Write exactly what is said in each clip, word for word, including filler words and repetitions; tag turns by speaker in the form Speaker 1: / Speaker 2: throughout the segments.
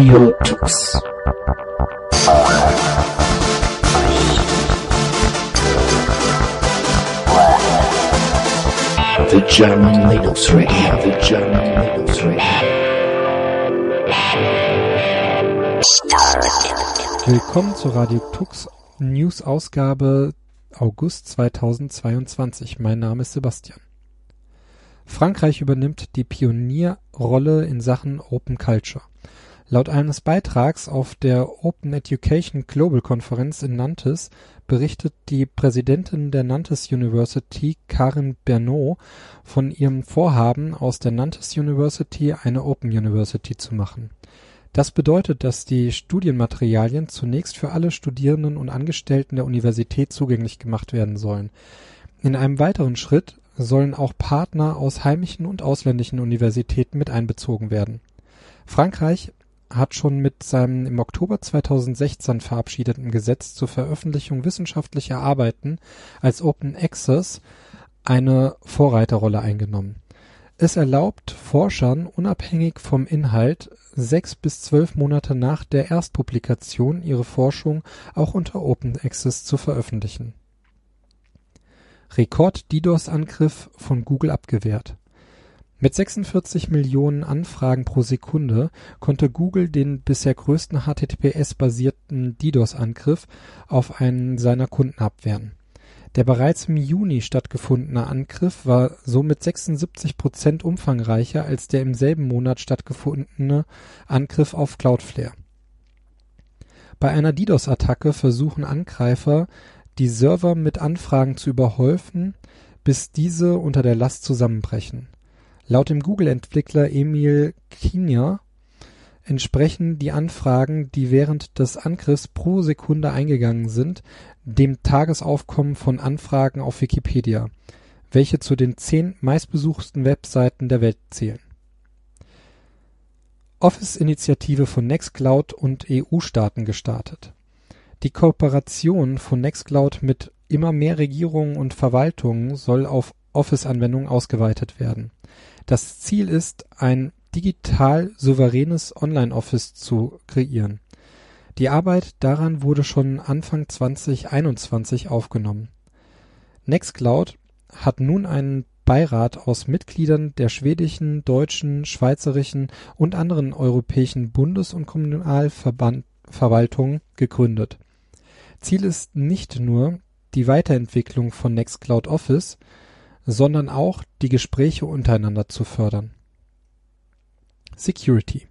Speaker 1: Radio Tux. The German Linux Radio, the German Linux Radio.
Speaker 2: Willkommen zur Radio Tux News Ausgabe August zweitausendzweiundzwanzig. Mein Name ist Sebastian. Frankreich übernimmt die Pionierrolle in Sachen Open Culture. Laut eines Beitrags auf der Open Education Global Konferenz in Nantes berichtet die Präsidentin der Nantes University, Karin Bernot, von ihrem Vorhaben, aus der Nantes University eine Open University zu machen. Das bedeutet, dass die Studienmaterialien zunächst für alle Studierenden und Angestellten der Universität zugänglich gemacht werden sollen. In einem weiteren Schritt sollen auch Partner aus heimischen und ausländischen Universitäten mit einbezogen werden. Frankreich hat schon mit seinem im Oktober zweitausendsechzehn verabschiedeten Gesetz zur Veröffentlichung wissenschaftlicher Arbeiten als Open Access eine Vorreiterrolle eingenommen. Es erlaubt Forschern, unabhängig vom Inhalt, sechs bis zwölf Monate nach der Erstpublikation ihre Forschung auch unter Open Access zu veröffentlichen. Rekord-DDoS-Angriff von Google abgewehrt. Mit sechsundvierzig Millionen Anfragen pro Sekunde konnte Google den bisher größten H T T P S-basierten DDoS-Angriff auf einen seiner Kunden abwehren. Der bereits im Juni stattgefundene Angriff war somit sechsundsiebzig Prozent umfangreicher als der im selben Monat stattgefundene Angriff auf Cloudflare. Bei einer DDoS-Attacke versuchen Angreifer, die Server mit Anfragen zu überhäufen, bis diese unter der Last zusammenbrechen. Laut dem Google-Entwickler Emil Kinja entsprechen die Anfragen, die während des Angriffs pro Sekunde eingegangen sind, dem Tagesaufkommen von Anfragen auf Wikipedia, welche zu den zehn meistbesuchten Webseiten der Welt zählen. Office-Initiative von Nextcloud und E U-Staaten gestartet. Die Kooperation von Nextcloud mit immer mehr Regierungen und Verwaltungen soll auf Office-Anwendungen ausgeweitet werden. Das Ziel ist, ein digital souveränes Online-Office zu kreieren. Die Arbeit daran wurde schon Anfang zweitausendeinundzwanzig aufgenommen. Nextcloud hat nun einen Beirat aus Mitgliedern der schwedischen, deutschen, schweizerischen und anderen europäischen Bundes- und Kommunalverwaltungen gegründet. Ziel ist nicht nur die Weiterentwicklung von Nextcloud Office, sondern auch die Gespräche untereinander zu fördern. Security.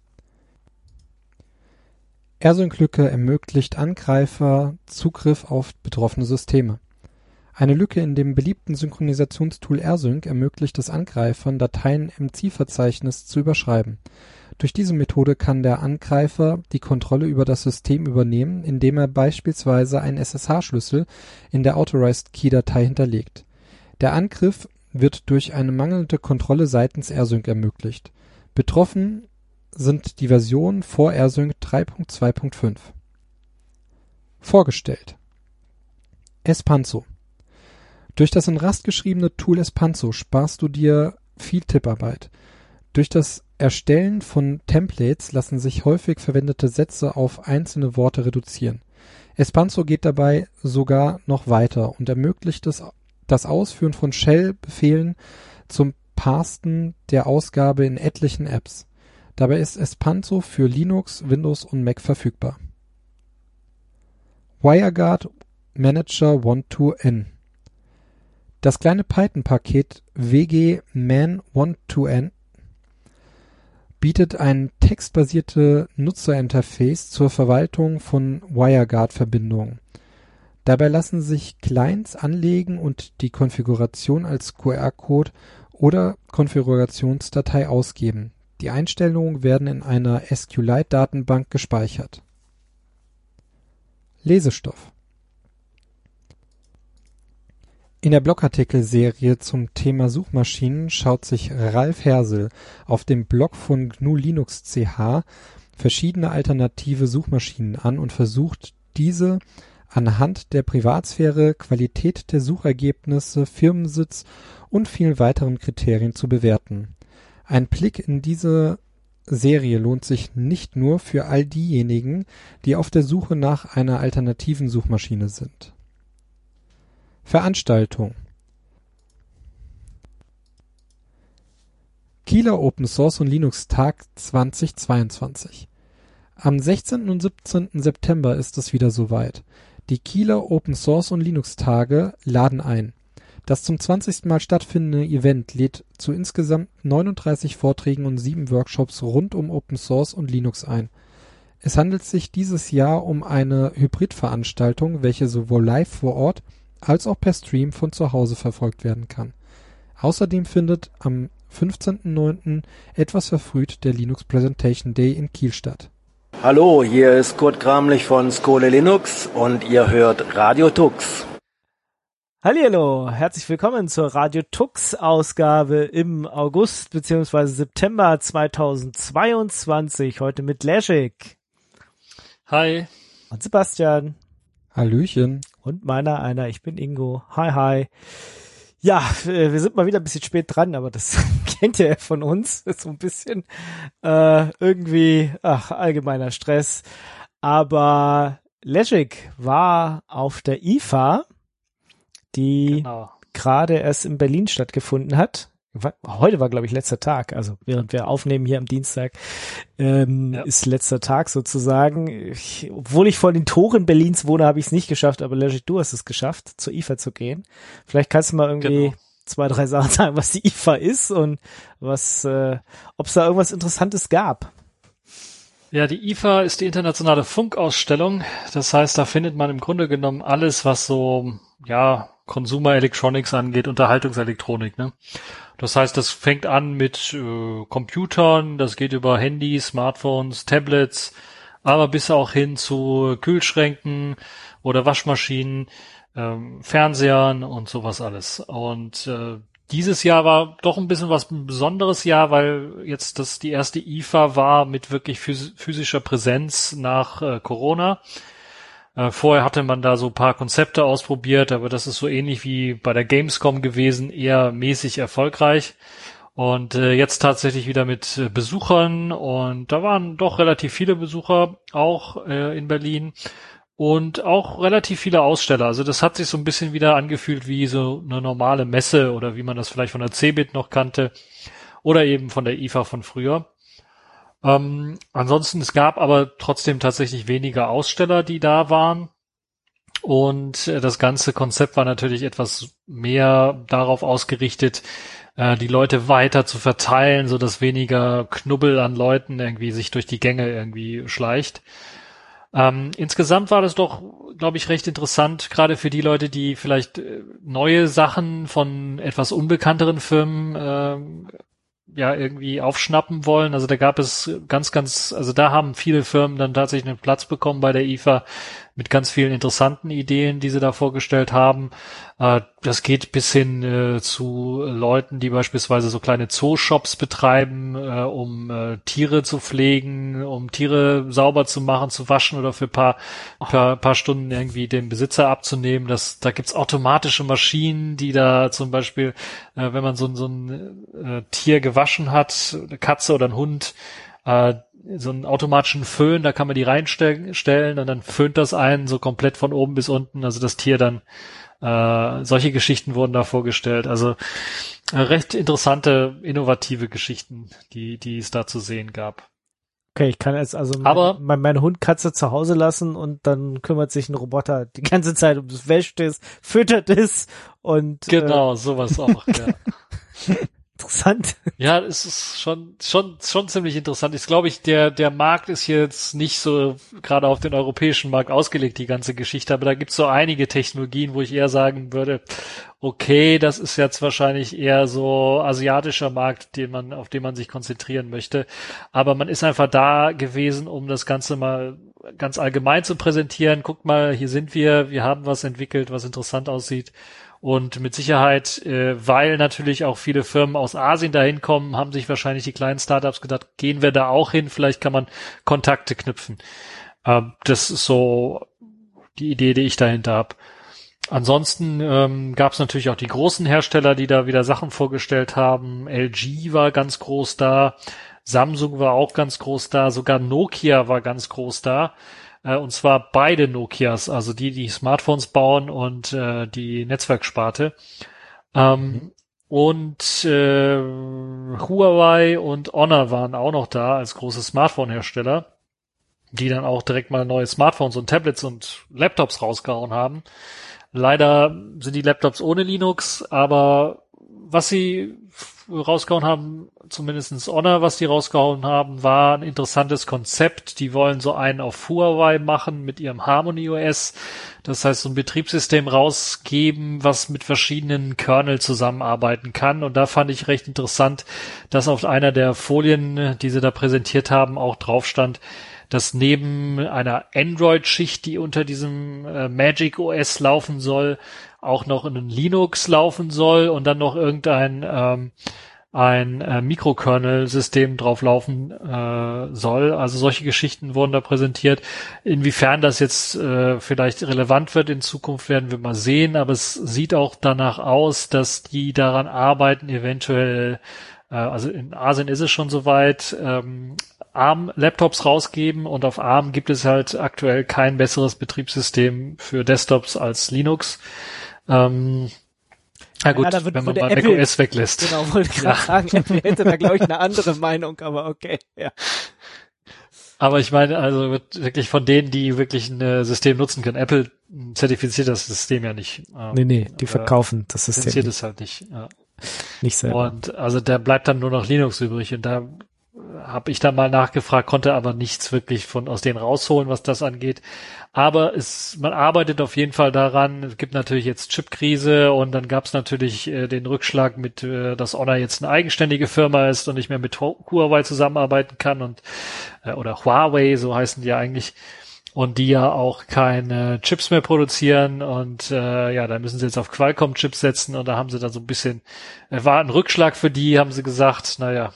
Speaker 2: AirSync-Lücke ermöglicht Angreifer Zugriff auf betroffene Systeme. Eine Lücke in dem beliebten Synchronisationstool AirSync ermöglicht es Angreifern, Dateien im Zielverzeichnis zu überschreiben. Durch diese Methode kann der Angreifer die Kontrolle über das System übernehmen, indem er beispielsweise einen S S H-Schlüssel in der Authorized Key-Datei hinterlegt. Der Angriff wird durch eine mangelnde Kontrolle seitens AirSync ermöglicht. Betroffen sind die Versionen vor AirSync drei Punkt zwei Punkt fünf. Vorgestellt. Espanzo. Durch das in Rust geschriebene Tool Espanzo sparst du dir viel Tipparbeit. Durch das Erstellen von Templates lassen sich häufig verwendete Sätze auf einzelne Worte reduzieren. Espanzo geht dabei sogar noch weiter und ermöglicht es, das Ausführen von Shell-Befehlen zum Parsen der Ausgabe in etlichen Apps. Dabei ist Espanzo für Linux, Windows und Mac verfügbar. WireGuard Manager twelve N. Das kleine Python-Paket W G Man twelve N bietet ein textbasierte Nutzerinterface zur Verwaltung von WireGuard-Verbindungen. Dabei lassen sich Clients anlegen und die Konfiguration als Q R-Code oder Konfigurationsdatei ausgeben. Die Einstellungen werden in einer SQLite-Datenbank gespeichert. Lesestoff. In der Blogartikelserie zum Thema Suchmaschinen schaut sich Ralf Hersel auf dem Blog von G N U Linux Punkt C H verschiedene alternative Suchmaschinen an und versucht, diese anhand der Privatsphäre, Qualität der Suchergebnisse, Firmensitz und vielen weiteren Kriterien zu bewerten. Ein Blick in diese Serie lohnt sich nicht nur für all diejenigen, die auf der Suche nach einer alternativen Suchmaschine sind. Veranstaltung: Kieler Open Source und Linux Tag zweitausendzweiundzwanzig. Am sechzehnten und siebzehnten September ist es wieder soweit. Die Kieler Open Source und Linux Tage laden ein. Das zum zwanzigsten Mal stattfindende Event lädt zu insgesamt neununddreißig Vorträgen und sieben Workshops rund um Open Source und Linux ein. Es handelt sich dieses Jahr um eine Hybridveranstaltung, welche sowohl live vor Ort als auch per Stream von zu Hause verfolgt werden kann. Außerdem findet am fünfzehnten neunten etwas verfrüht der Linux Presentation Day in Kiel statt.
Speaker 3: Hallo, hier ist Kurt Kramlich von Skole Linux und ihr hört Radio Tux.
Speaker 4: Hallihallo, herzlich willkommen zur Radio Tux Ausgabe im August bzw. September zweitausendzweiundzwanzig. Heute mit Leszek.
Speaker 5: Hi.
Speaker 4: Und Sebastian.
Speaker 2: Hallöchen.
Speaker 4: Und meiner einer, ich bin Ingo. Hi, hi. Ja, wir sind mal wieder ein bisschen spät dran, aber das kennt ihr von uns. Das ist so ein bisschen äh, irgendwie, ach, allgemeiner Stress. Aber Leszek war auf der I F A, die genau. gerade erst in Berlin stattgefunden hat. Heute war, glaube ich, letzter Tag, also während wir aufnehmen hier am Dienstag, ähm, ja. ist letzter Tag sozusagen. Ich, obwohl ich vor den Toren Berlins wohne, habe ich es nicht geschafft, aber Leszek, du hast es geschafft, zur I F A zu gehen. Vielleicht kannst du mal irgendwie genau. zwei, drei Sachen sagen, was die I F A ist und was, äh, ob es da irgendwas Interessantes gab.
Speaker 5: Ja, die I F A ist die internationale Funkausstellung. Das heißt, da findet man im Grunde genommen alles, was so, ja, Consumer Electronics angeht, Unterhaltungselektronik, ne? Das heißt, das fängt an mit äh, Computern, das geht über Handys, Smartphones, Tablets, aber bis auch hin zu Kühlschränken oder Waschmaschinen, ähm, Fernsehern und sowas alles. Und äh, dieses Jahr war doch ein bisschen was ein besonderes Jahr, weil jetzt das die erste I F A war mit wirklich phys- physischer Präsenz nach äh, Corona. Äh, vorher hatte man da so ein paar Konzepte ausprobiert, aber das ist so ähnlich wie bei der Gamescom gewesen, eher mäßig erfolgreich. Und äh, jetzt tatsächlich wieder mit äh, Besuchern, und da waren doch relativ viele Besucher auch äh, in Berlin und auch relativ viele Aussteller. Also das hat sich so ein bisschen wieder angefühlt wie so eine normale Messe oder wie man das vielleicht von der Cebit noch kannte oder eben von der I F A von früher. Ähm, ansonsten, es gab aber trotzdem tatsächlich weniger Aussteller, die da waren. Und äh, das ganze Konzept war natürlich etwas mehr darauf ausgerichtet, äh, die Leute weiter zu verteilen, so dass weniger Knubbel an Leuten irgendwie sich durch die Gänge irgendwie schleicht. Ähm, insgesamt war das doch, glaube ich, recht interessant, gerade für die Leute, die vielleicht äh, neue Sachen von etwas unbekannteren Firmen äh, ja irgendwie aufschnappen wollen. Also da gab es ganz, ganz, also da haben viele Firmen dann tatsächlich einen Platz bekommen bei der I F A mit ganz vielen interessanten Ideen, die sie da vorgestellt haben. Äh, das geht bis hin äh, zu Leuten, die beispielsweise so kleine Zooshops betreiben, äh, um äh, Tiere zu pflegen, um Tiere sauber zu machen, zu waschen oder für paar, paar, paar Stunden irgendwie den Besitzer abzunehmen. Das, da gibt's automatische Maschinen, die da zum Beispiel, äh, wenn man so, so ein äh, Tier gewaschen hat, eine Katze oder ein Hund, äh, so einen automatischen Föhn, da kann man die reinstellen und dann föhnt das einen so komplett von oben bis unten, also das Tier dann, äh, solche Geschichten wurden da vorgestellt, also äh, recht interessante, innovative Geschichten, die, die es da zu sehen gab.
Speaker 4: Okay, ich kann jetzt also
Speaker 5: Aber,
Speaker 4: mein, meine Hund-Katze zu Hause lassen und dann kümmert sich ein Roboter die ganze Zeit um das, wäscht es, füttert es und
Speaker 5: genau,
Speaker 4: äh,
Speaker 5: sowas auch, ja.
Speaker 4: Interessant.
Speaker 5: Ja, es ist schon, schon, schon ziemlich interessant. Ich glaube, ich, der, der Markt ist jetzt nicht so gerade auf den europäischen Markt ausgelegt, die ganze Geschichte, aber da gibt's so einige Technologien, wo ich eher sagen würde, okay, das ist jetzt wahrscheinlich eher so asiatischer Markt, den man, auf den man sich konzentrieren möchte. Aber man ist einfach da gewesen, um das Ganze mal ganz allgemein zu präsentieren. Guckt mal, hier sind wir, wir haben was entwickelt, was interessant aussieht. Und mit Sicherheit, äh, weil natürlich auch viele Firmen aus Asien dahin kommen, haben sich wahrscheinlich die kleinen Startups gedacht, gehen wir da auch hin, vielleicht kann man Kontakte knüpfen. Ähm, das ist so die Idee, die ich dahinter habe. Ansonsten ähm, gab es natürlich auch die großen Hersteller, die da wieder Sachen vorgestellt haben. L G war ganz groß da. Samsung war auch ganz groß da, sogar Nokia war ganz groß da. Äh, und zwar beide Nokias, also die, die Smartphones bauen und äh, die Netzwerksparte. Ähm, mhm. Und äh, Huawei und Honor waren auch noch da als große Smartphone-Hersteller, die dann auch direkt mal neue Smartphones und Tablets und Laptops rausgehauen haben. Leider sind die Laptops ohne Linux, aber was sie rausgehauen haben, zumindestens Honor, was die rausgehauen haben, war ein interessantes Konzept. Die wollen so einen auf Huawei machen mit ihrem Harmony O S. Das heißt, so ein Betriebssystem rausgeben, was mit verschiedenen Kernel zusammenarbeiten kann. Und da fand ich recht interessant, dass auf einer der Folien, die sie da präsentiert haben, auch drauf stand, dass neben einer Android-Schicht, die unter diesem äh, Magic O S laufen soll, auch noch in ein Linux laufen soll und dann noch irgendein ähm, ein äh, Mikrokernel-System drauf laufen äh, soll. Also solche Geschichten wurden da präsentiert. Inwiefern das jetzt äh, vielleicht relevant wird in Zukunft, werden wir mal sehen. Aber es sieht auch danach aus, dass die daran arbeiten, eventuell, äh, also in Asien ist es schon soweit, ähm, ARM-Laptops rausgeben, und auf ARM gibt es halt aktuell kein besseres Betriebssystem für Desktops als Linux. Ähm, na gut,
Speaker 4: ja, wird,
Speaker 5: wenn man
Speaker 4: mal
Speaker 5: macOS weglässt.
Speaker 4: Genau, wollte ich gerade
Speaker 5: ja.
Speaker 4: sagen, Apple hätte da, glaube ich, eine andere Meinung, aber okay, ja.
Speaker 5: Aber ich meine, also wird wirklich von denen, die wirklich ein äh, System nutzen können. Apple zertifiziert das System ja nicht. Ähm,
Speaker 4: nee, nee, die verkaufen äh, das System.
Speaker 5: Zertifiziert es halt nicht. Ja.
Speaker 4: Nicht selber.
Speaker 5: Und also da bleibt dann nur noch Linux übrig, und da habe ich dann mal nachgefragt, konnte aber nichts wirklich von aus denen rausholen, was das angeht. Aber es, man arbeitet auf jeden Fall daran. Es gibt natürlich jetzt Chipkrise, und dann gab es natürlich äh, den Rückschlag mit, äh, dass Honor jetzt eine eigenständige Firma ist und nicht mehr mit Huawei zusammenarbeiten kann, und äh, oder Huawei, so heißen die ja eigentlich, und die ja auch keine Chips mehr produzieren, und äh, ja, da müssen sie jetzt auf Qualcomm-Chips setzen, und da haben sie dann so ein bisschen, äh, war ein Rückschlag für die, haben sie gesagt, naja,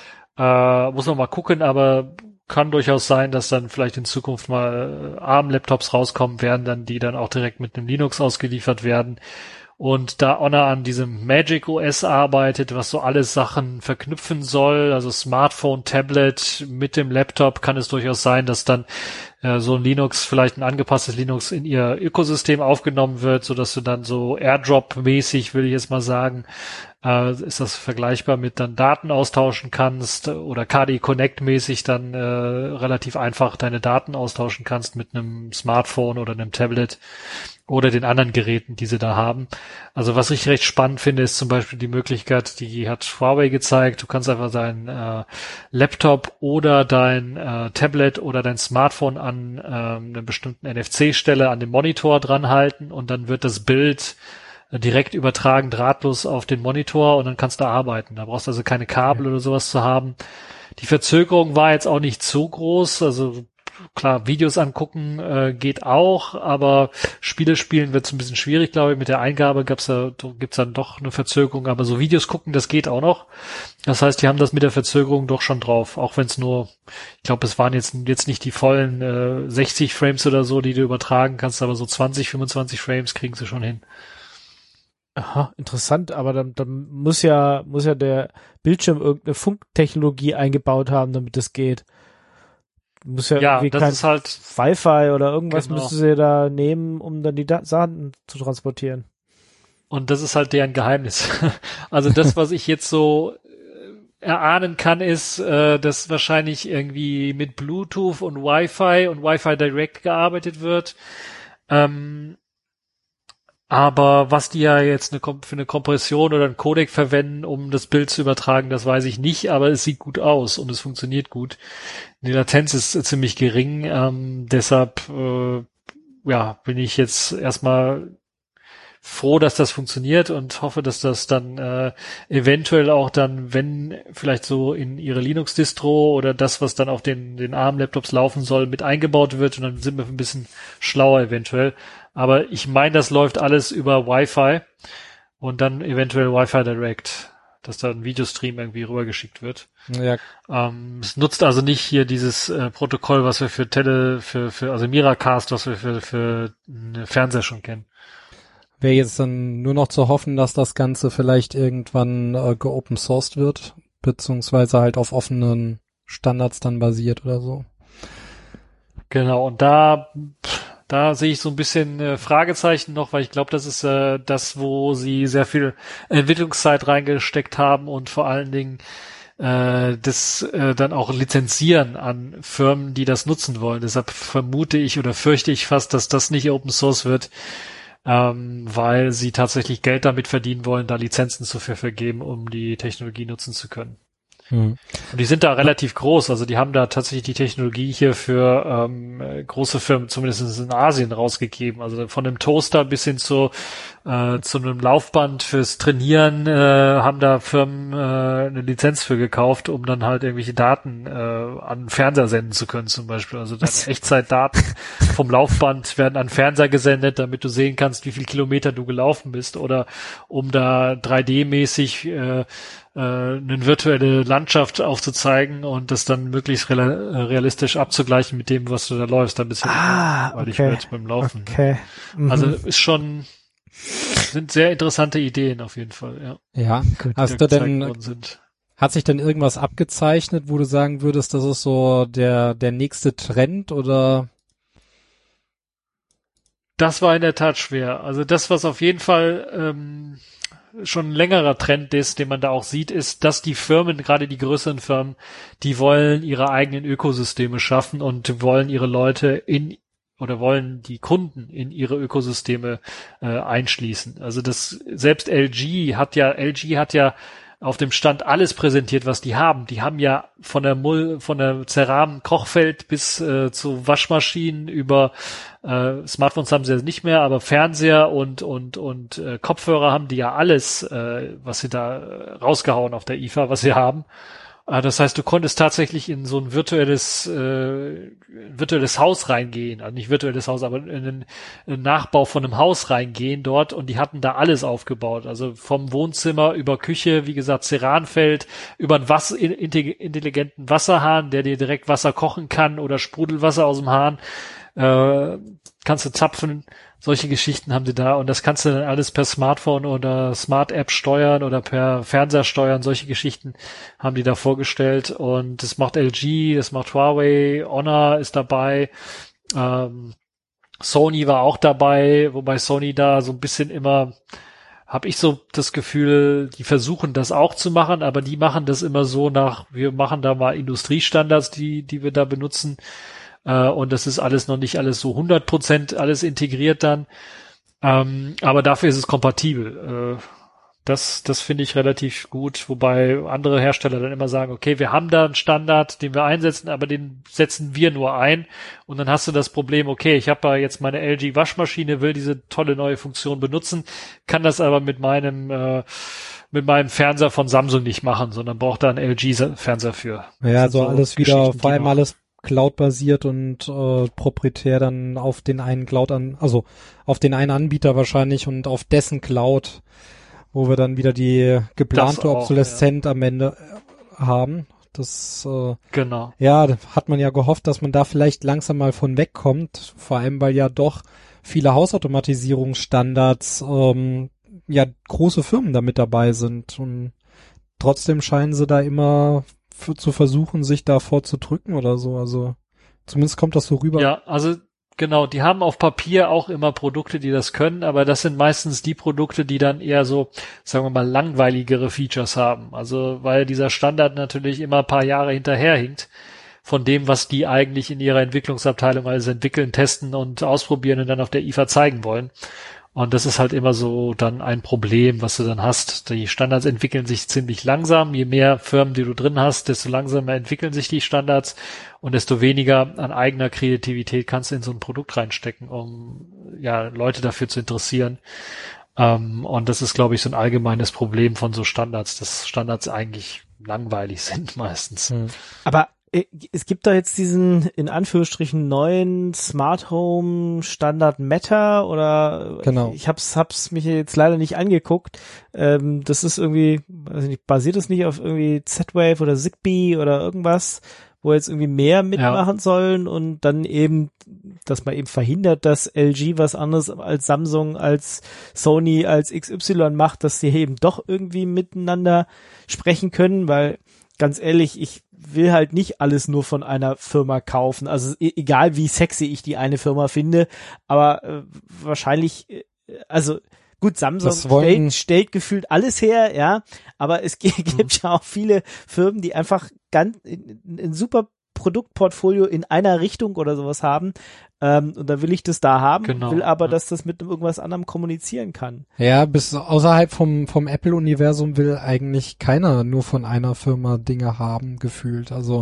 Speaker 5: Äh, muss man mal gucken, aber kann durchaus sein, dass dann vielleicht in Zukunft mal äh, ARM-Laptops rauskommen werden, dann die dann auch direkt mit einem Linux ausgeliefert werden. Und da Honor an diesem Magic O S arbeitet, was so alle Sachen verknüpfen soll, also Smartphone, Tablet mit dem Laptop, kann es durchaus sein, dass dann äh, so ein Linux, vielleicht ein angepasstes Linux in ihr Ökosystem aufgenommen wird, so dass du dann so Airdrop-mäßig, will ich jetzt mal sagen, äh, ist das vergleichbar mit dann Daten austauschen kannst, oder K D Connect-mäßig dann äh, relativ einfach deine Daten austauschen kannst mit einem Smartphone oder einem Tablet oder den anderen Geräten, die sie da haben. Also was ich recht spannend finde, ist zum Beispiel die Möglichkeit, die hat Huawei gezeigt, du kannst einfach dein äh, Laptop oder dein äh, Tablet oder dein Smartphone an äh, einer bestimmten N F C-Stelle an dem Monitor dran halten, und dann wird das Bild äh, direkt übertragen, drahtlos auf den Monitor, und dann kannst du arbeiten. Da brauchst du also keine Kabel ja. oder sowas zu haben. Die Verzögerung war jetzt auch nicht so groß, also klar, Videos angucken äh, geht auch, aber Spiele spielen wird es ein bisschen schwierig, glaube ich. Mit der Eingabe gab's da, gibt's dann doch eine Verzögerung, aber so Videos gucken, das geht auch noch. Das heißt, die haben das mit der Verzögerung doch schon drauf, auch wenn es nur, ich glaube, es waren jetzt jetzt nicht die vollen äh, sechzig Frames oder so, die du übertragen kannst, aber so zwanzig, fünfundzwanzig Frames kriegen sie schon hin.
Speaker 4: Aha, interessant, aber dann, dann muss ja muss ja der Bildschirm irgendeine Funktechnologie eingebaut haben, damit das geht. Muss ja,
Speaker 5: ja
Speaker 4: irgendwie
Speaker 5: das
Speaker 4: kein
Speaker 5: ist halt
Speaker 4: Wi-Fi oder irgendwas
Speaker 5: genau.
Speaker 4: müssen sie da nehmen, um dann die Daten zu transportieren.
Speaker 5: Und das ist halt deren Geheimnis. Also das, was ich jetzt so erahnen kann, ist, äh, dass wahrscheinlich irgendwie mit Bluetooth und Wi-Fi und Wi-Fi Direct gearbeitet wird. Ähm, aber was die ja jetzt eine, für eine Kompression oder einen Codec verwenden, um das Bild zu übertragen, das weiß ich nicht, aber es sieht gut aus und es funktioniert gut. Die Latenz ist ziemlich gering, ähm, deshalb äh, ja, bin ich jetzt erstmal froh, dass das funktioniert, und hoffe, dass das dann äh, eventuell auch dann, wenn vielleicht so in ihre Linux-Distro oder das, was dann auf den den ARM-Laptops laufen soll, mit eingebaut wird, und dann sind wir ein bisschen schlauer eventuell. Aber ich meine, das läuft alles über Wi-Fi und dann eventuell Wi-Fi Direct, dass da ein Videostream irgendwie rübergeschickt wird.
Speaker 2: Ja.
Speaker 5: Ähm, es nutzt also nicht hier dieses äh, Protokoll, was wir für Tele, für für also Miracast, was wir für für äh, Fernseher schon kennen.
Speaker 2: Wäre jetzt dann nur noch zu hoffen, dass das Ganze vielleicht irgendwann äh, geopen-sourced wird. beziehungsweise halt auf offenen Standards dann basiert oder so.
Speaker 5: Genau, und da, da sehe ich so ein bisschen äh, Fragezeichen noch, weil ich glaube, das ist äh, das, wo sie sehr viel Entwicklungszeit reingesteckt haben und vor allen Dingen äh, das äh, dann auch lizenzieren an Firmen, die das nutzen wollen. Deshalb vermute ich oder fürchte ich fast, dass das nicht Open Source wird, ähm, weil sie tatsächlich Geld damit verdienen wollen, da Lizenzen zu vergeben, um die Technologie nutzen zu können.
Speaker 2: Hm.
Speaker 5: Und die sind da relativ groß, also die haben da tatsächlich die Technologie hier für ähm, große Firmen, zumindest in Asien, rausgegeben. Also von einem Toaster bis hin zu äh, zu einem Laufband fürs Trainieren äh, haben da Firmen äh, eine Lizenz für gekauft, um dann halt irgendwelche Daten äh, an den Fernseher senden zu können zum Beispiel. Also dann Echtzeitdaten vom Laufband werden an den Fernseher gesendet, damit du sehen kannst, wie viel Kilometer du gelaufen bist, oder um da drei D-mäßig äh, eine virtuelle Landschaft aufzuzeigen und das dann möglichst realistisch abzugleichen mit dem, was du da läufst, ein bisschen
Speaker 4: ah,
Speaker 5: weil
Speaker 4: okay.
Speaker 5: ich wird beim Laufen.
Speaker 4: Okay. Mhm.
Speaker 5: Also ist schon, sind sehr interessante Ideen auf jeden Fall, ja.
Speaker 2: Ja,
Speaker 5: Gut,
Speaker 2: hast du denn,
Speaker 5: sind.
Speaker 2: hat sich denn irgendwas abgezeichnet, wo du sagen würdest, das ist so der, der nächste Trend, oder?
Speaker 5: Das war in der Tat schwer. Also das, was auf jeden Fall ähm, schon ein längerer Trend ist, den man da auch sieht, ist, dass die Firmen, gerade die größeren Firmen, die wollen ihre eigenen Ökosysteme schaffen und wollen ihre Leute in oder wollen die Kunden in ihre Ökosysteme äh, einschließen. Also das, selbst L G hat ja, L G hat ja auf dem Stand alles präsentiert, was die haben. Die haben ja von der Mull, von der Ceram Kochfeld bis äh, zu Waschmaschinen über äh, Smartphones haben sie ja nicht mehr, aber Fernseher und und und äh, Kopfhörer haben die ja alles, äh, was sie da äh, rausgehauen auf der I F A, was sie haben. Äh, das heißt, du konntest tatsächlich in so ein virtuelles äh, virtuelles Haus reingehen, also nicht virtuelles Haus, aber in einen, einen Nachbau von einem Haus reingehen dort, und die hatten da alles aufgebaut, also vom Wohnzimmer über Küche, wie gesagt, Ceranfeld, über einen Wasser, intelligenten Wasserhahn, der dir direkt Wasser kochen kann oder Sprudelwasser aus dem Hahn, äh, kannst du zapfen. Solche Geschichten haben sie da, und das kannst du dann alles per Smartphone oder Smart-App steuern oder per Fernseher steuern. Solche Geschichten haben die da vorgestellt, und das macht L G, das macht Huawei, Honor ist dabei, ähm, Sony war auch dabei, wobei Sony da so ein bisschen immer, habe ich so das Gefühl, die versuchen das auch zu machen, aber die machen das immer so nach, wir machen da mal Industriestandards, die die wir da benutzen. Und das ist alles noch nicht alles so hundert Prozent alles integriert dann. Ähm, aber dafür ist es kompatibel. Äh, das das finde ich relativ gut, wobei andere Hersteller dann immer sagen, okay, wir haben da einen Standard, den wir einsetzen, aber den setzen wir nur ein. Und dann hast du das Problem, okay, ich habe ja jetzt meine L G Waschmaschine, will diese tolle neue Funktion benutzen, kann das aber mit meinem äh, mit meinem Fernseher von Samsung nicht machen, sondern braucht da einen L G-Fernseher für.
Speaker 2: Ja, so alles wieder, vor allem alles Cloud-basiert und äh, proprietär dann auf den einen Cloud an, also auf den einen Anbieter wahrscheinlich und auf dessen Cloud, wo wir dann wieder die geplante auch, Obsoleszenz ja. am Ende haben. Das äh,
Speaker 5: genau.
Speaker 2: Ja, hat man ja gehofft, dass man da vielleicht langsam mal von wegkommt, vor allem weil ja doch viele Hausautomatisierungsstandards ähm, ja große Firmen da mit dabei sind, und trotzdem scheinen sie da immer für, zu versuchen, sich da vorzudrücken oder so. Also zumindest kommt das so rüber.
Speaker 5: Ja, also genau, die haben auf Papier auch immer Produkte, die das können, aber das sind meistens die Produkte, die dann eher so, sagen wir mal, langweiligere Features haben. Also weil dieser Standard natürlich immer ein paar Jahre hinterherhinkt von dem, was die eigentlich in ihrer Entwicklungsabteilung alles entwickeln, testen und ausprobieren und dann auf der I F A zeigen wollen. Und das ist halt immer so dann ein Problem, was du dann hast. Die Standards entwickeln sich ziemlich langsam. Je mehr Firmen, die du drin hast, desto langsamer entwickeln sich die Standards, und desto weniger an eigener Kreativität kannst du in so ein Produkt reinstecken, um ja Leute dafür zu interessieren. Ähm, und das ist, glaube ich, so ein allgemeines Problem von so Standards, dass Standards eigentlich langweilig sind meistens.
Speaker 2: Hm.
Speaker 4: Aber es gibt da jetzt diesen, in Anführungsstrichen, neuen Smart Home Standard Meta, oder
Speaker 2: genau.
Speaker 4: ich hab's, hab's mich jetzt leider nicht angeguckt. Ähm, das ist irgendwie, weiß ich nicht, basiert es nicht auf irgendwie Z-Wave oder Zigbee oder irgendwas, wo jetzt irgendwie mehr mitmachen ja. sollen und dann eben, dass man eben verhindert, dass L G was anderes als Samsung, als Sony, als X Y macht, dass sie eben doch irgendwie miteinander sprechen können, weil ganz ehrlich, ich will halt nicht alles nur von einer Firma kaufen. Also e- egal wie sexy ich die eine Firma finde, aber äh, wahrscheinlich, äh, also gut, Samsung stellt, stellt gefühlt alles her, ja, aber es g- gibt mhm. ja auch viele Firmen, die einfach ganz ein super Produktportfolio in einer Richtung oder sowas haben. Ähm, und da will ich das da haben, genau. will aber, ja. dass das mit irgendwas anderem kommunizieren kann.
Speaker 2: Ja, bis außerhalb vom vom Apple-Universum will eigentlich keiner nur von einer Firma Dinge haben, gefühlt. Also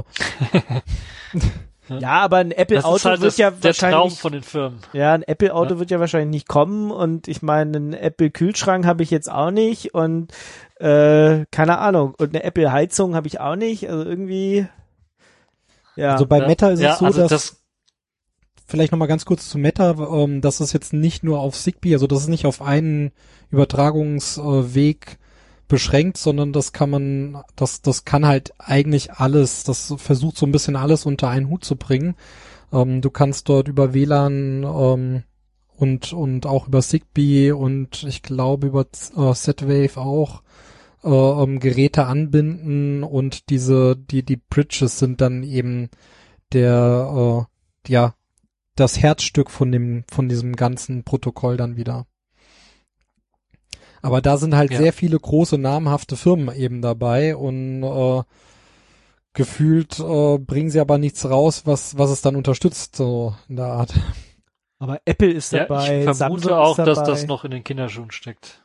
Speaker 4: ja, aber ein Apple-Auto halt wird ja
Speaker 5: der
Speaker 4: wahrscheinlich
Speaker 5: Traum von den Firmen.
Speaker 4: Ja, ein Apple-Auto ja. wird ja wahrscheinlich nicht kommen und ich meine, einen Apple-Kühlschrank habe ich jetzt auch nicht und äh, keine Ahnung, und eine Apple-Heizung habe ich auch nicht, also irgendwie ja.
Speaker 2: Also bei
Speaker 5: ja.
Speaker 2: Meta ist
Speaker 5: ja,
Speaker 2: es so,
Speaker 5: also
Speaker 2: dass
Speaker 5: das
Speaker 2: vielleicht nochmal ganz kurz zu Meta, ähm, dass es jetzt nicht nur auf Zigbee, also das ist nicht auf einen Übertragungsweg äh, beschränkt, sondern das kann man, das das kann halt eigentlich alles, das versucht so ein bisschen alles unter einen Hut zu bringen. Ähm, du kannst dort über W L A N ähm, und und auch über Zigbee und ich glaube über äh, Z-Wave auch äh, ähm, Geräte anbinden und diese die die Bridges sind dann eben der äh, ja das Herzstück von dem von diesem ganzen Protokoll dann wieder. Aber da sind halt ja. sehr viele große namhafte Firmen eben dabei und äh, gefühlt äh, bringen sie aber nichts raus, was was es dann unterstützt, so in der Art.
Speaker 4: Aber Apple ist dabei,
Speaker 5: ja, ich vermute
Speaker 4: Samsung
Speaker 5: auch,
Speaker 4: ist dabei,
Speaker 5: dass das noch in den Kinderschuhen steckt.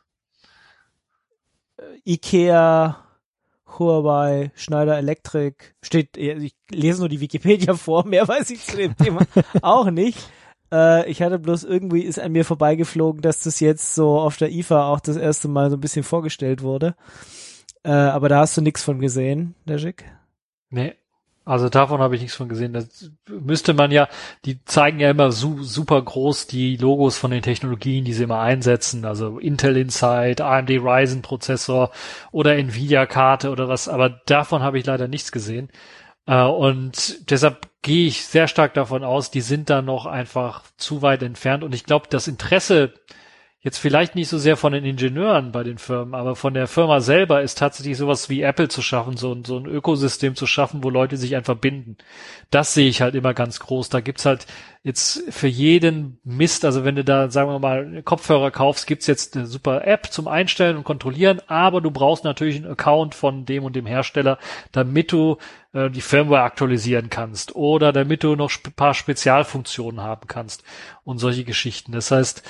Speaker 4: Ikea, Huawei, Schneider Electric, steht, ich lese nur die Wikipedia vor, mehr weiß ich zu dem Thema auch nicht. Äh, ich hatte bloß irgendwie, ist an mir vorbeigeflogen, dass das jetzt so auf der I F A auch das erste Mal so ein bisschen vorgestellt wurde. Äh, aber da hast du nichts von gesehen, der Schick?
Speaker 5: Nee, also davon habe ich nichts von gesehen. Das müsste man ja, die zeigen ja immer su- super groß die Logos von den Technologien, die sie immer einsetzen, also Intel Inside, A M D Ryzen Prozessor oder Nvidia Karte oder was, aber davon habe ich leider nichts gesehen. Uh, und deshalb gehe ich sehr stark davon aus, die sind da noch einfach zu weit entfernt. Und ich glaube, das Interesse jetzt vielleicht nicht so sehr von den Ingenieuren bei den Firmen, aber von der Firma selber ist tatsächlich sowas wie Apple zu schaffen, so ein, so ein Ökosystem zu schaffen, wo Leute sich einfach binden. Das sehe ich halt immer ganz groß. Da gibt's halt jetzt für jeden Mist, also wenn du da, sagen wir mal, Kopfhörer kaufst, gibt's jetzt eine super App zum Einstellen und Kontrollieren, aber du brauchst natürlich einen Account von dem und dem Hersteller, damit du äh, die Firmware aktualisieren kannst oder damit du noch ein paar Spezialfunktionen haben kannst und solche Geschichten. Das heißt,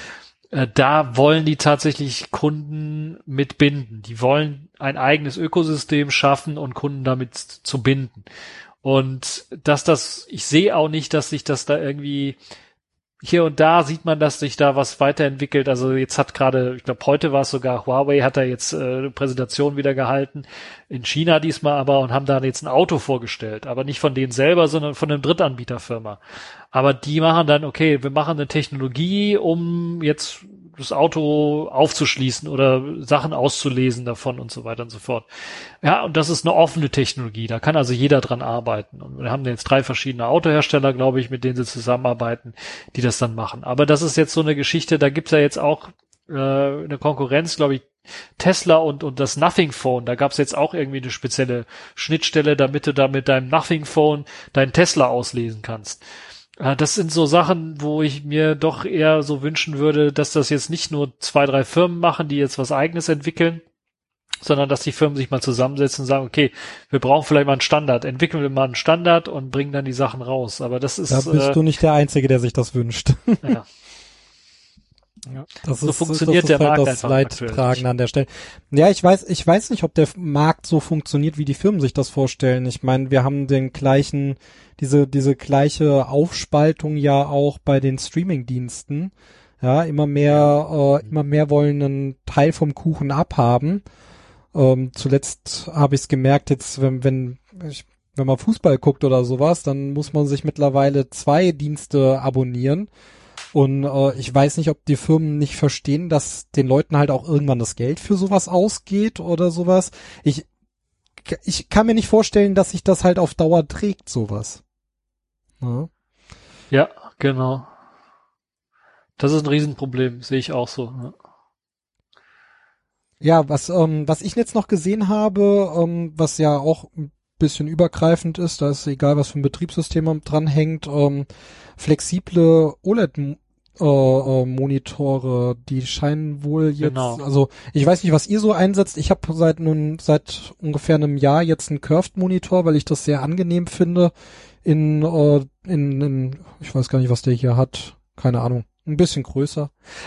Speaker 5: da wollen die tatsächlich Kunden mitbinden. Die wollen ein eigenes Ökosystem schaffen und Kunden damit zu binden. Und dass das, ich sehe auch nicht, dass sich das da irgendwie, hier und da sieht man, dass sich da was weiterentwickelt. Also jetzt hat gerade, ich glaube heute war es sogar, Huawei hat da jetzt äh, eine Präsentation wieder gehalten, in China diesmal aber, und haben da jetzt ein Auto vorgestellt. Aber nicht von denen selber, sondern von einem Drittanbieterfirma. Aber die machen dann, okay, wir machen eine Technologie, um jetzt das Auto aufzuschließen oder Sachen auszulesen davon und so weiter und so fort. Ja, und das ist eine offene Technologie, da kann also jeder dran arbeiten. Und wir haben jetzt drei verschiedene Autohersteller, glaube ich, mit denen sie zusammenarbeiten, die das dann machen. Aber das ist jetzt so eine Geschichte, da gibt's ja jetzt auch äh, eine Konkurrenz, glaube ich, Tesla und und das Nothing Phone, da gab's jetzt auch irgendwie eine spezielle Schnittstelle, damit du da mit deinem Nothing Phone deinen Tesla auslesen kannst. Das sind so Sachen, wo ich mir doch eher so wünschen würde, dass das jetzt nicht nur zwei, drei Firmen machen, die jetzt was Eigenes entwickeln, sondern dass die Firmen sich mal zusammensetzen und sagen, okay, wir brauchen vielleicht mal einen Standard, entwickeln wir mal einen Standard und bringen dann die Sachen raus. Aber das ist...
Speaker 2: Da bist
Speaker 5: äh,
Speaker 2: du nicht der Einzige, der sich das wünscht.
Speaker 5: Ja.
Speaker 2: Ja, das
Speaker 5: so
Speaker 2: ist,
Speaker 5: funktioniert
Speaker 2: das ist
Speaker 5: der
Speaker 2: halt
Speaker 5: Markt
Speaker 2: das
Speaker 5: einfach
Speaker 2: Leidtragende an der Stelle. Ja, ich weiß, ich weiß nicht, ob der Markt so funktioniert, wie die Firmen sich das vorstellen. Ich meine, wir haben den gleichen, diese, diese gleiche Aufspaltung ja auch bei den Streaming-Diensten. Ja, immer mehr, äh, immer mehr wollen einen Teil vom Kuchen abhaben. Ähm, zuletzt habe ich es gemerkt, jetzt, wenn, wenn, ich, wenn man Fußball guckt oder sowas, dann muss man sich mittlerweile zwei Dienste abonnieren. Und äh, ich weiß nicht, ob die Firmen nicht verstehen, dass den Leuten halt auch irgendwann das Geld für sowas ausgeht oder sowas. Ich ich kann mir nicht vorstellen, dass sich das halt auf Dauer trägt, sowas. Ja,
Speaker 5: Ja, genau. Das ist ein Riesenproblem, sehe ich auch so. Ja.
Speaker 2: ja was, ähm, was ich jetzt noch gesehen habe, ähm, was ja auch ein bisschen übergreifend ist, da ist egal, was für ein Betriebssystem man dran hängt, ähm, flexible O L E D Äh, äh, Monitore, die scheinen wohl jetzt,
Speaker 5: Genau.
Speaker 2: also ich weiß nicht, was ihr so einsetzt. Ich habe seit nun seit ungefähr einem Jahr jetzt einen Curved Monitor, weil ich das sehr angenehm finde. In, äh, in, in ich weiß gar nicht, was der hier hat, keine Ahnung, ein bisschen größer.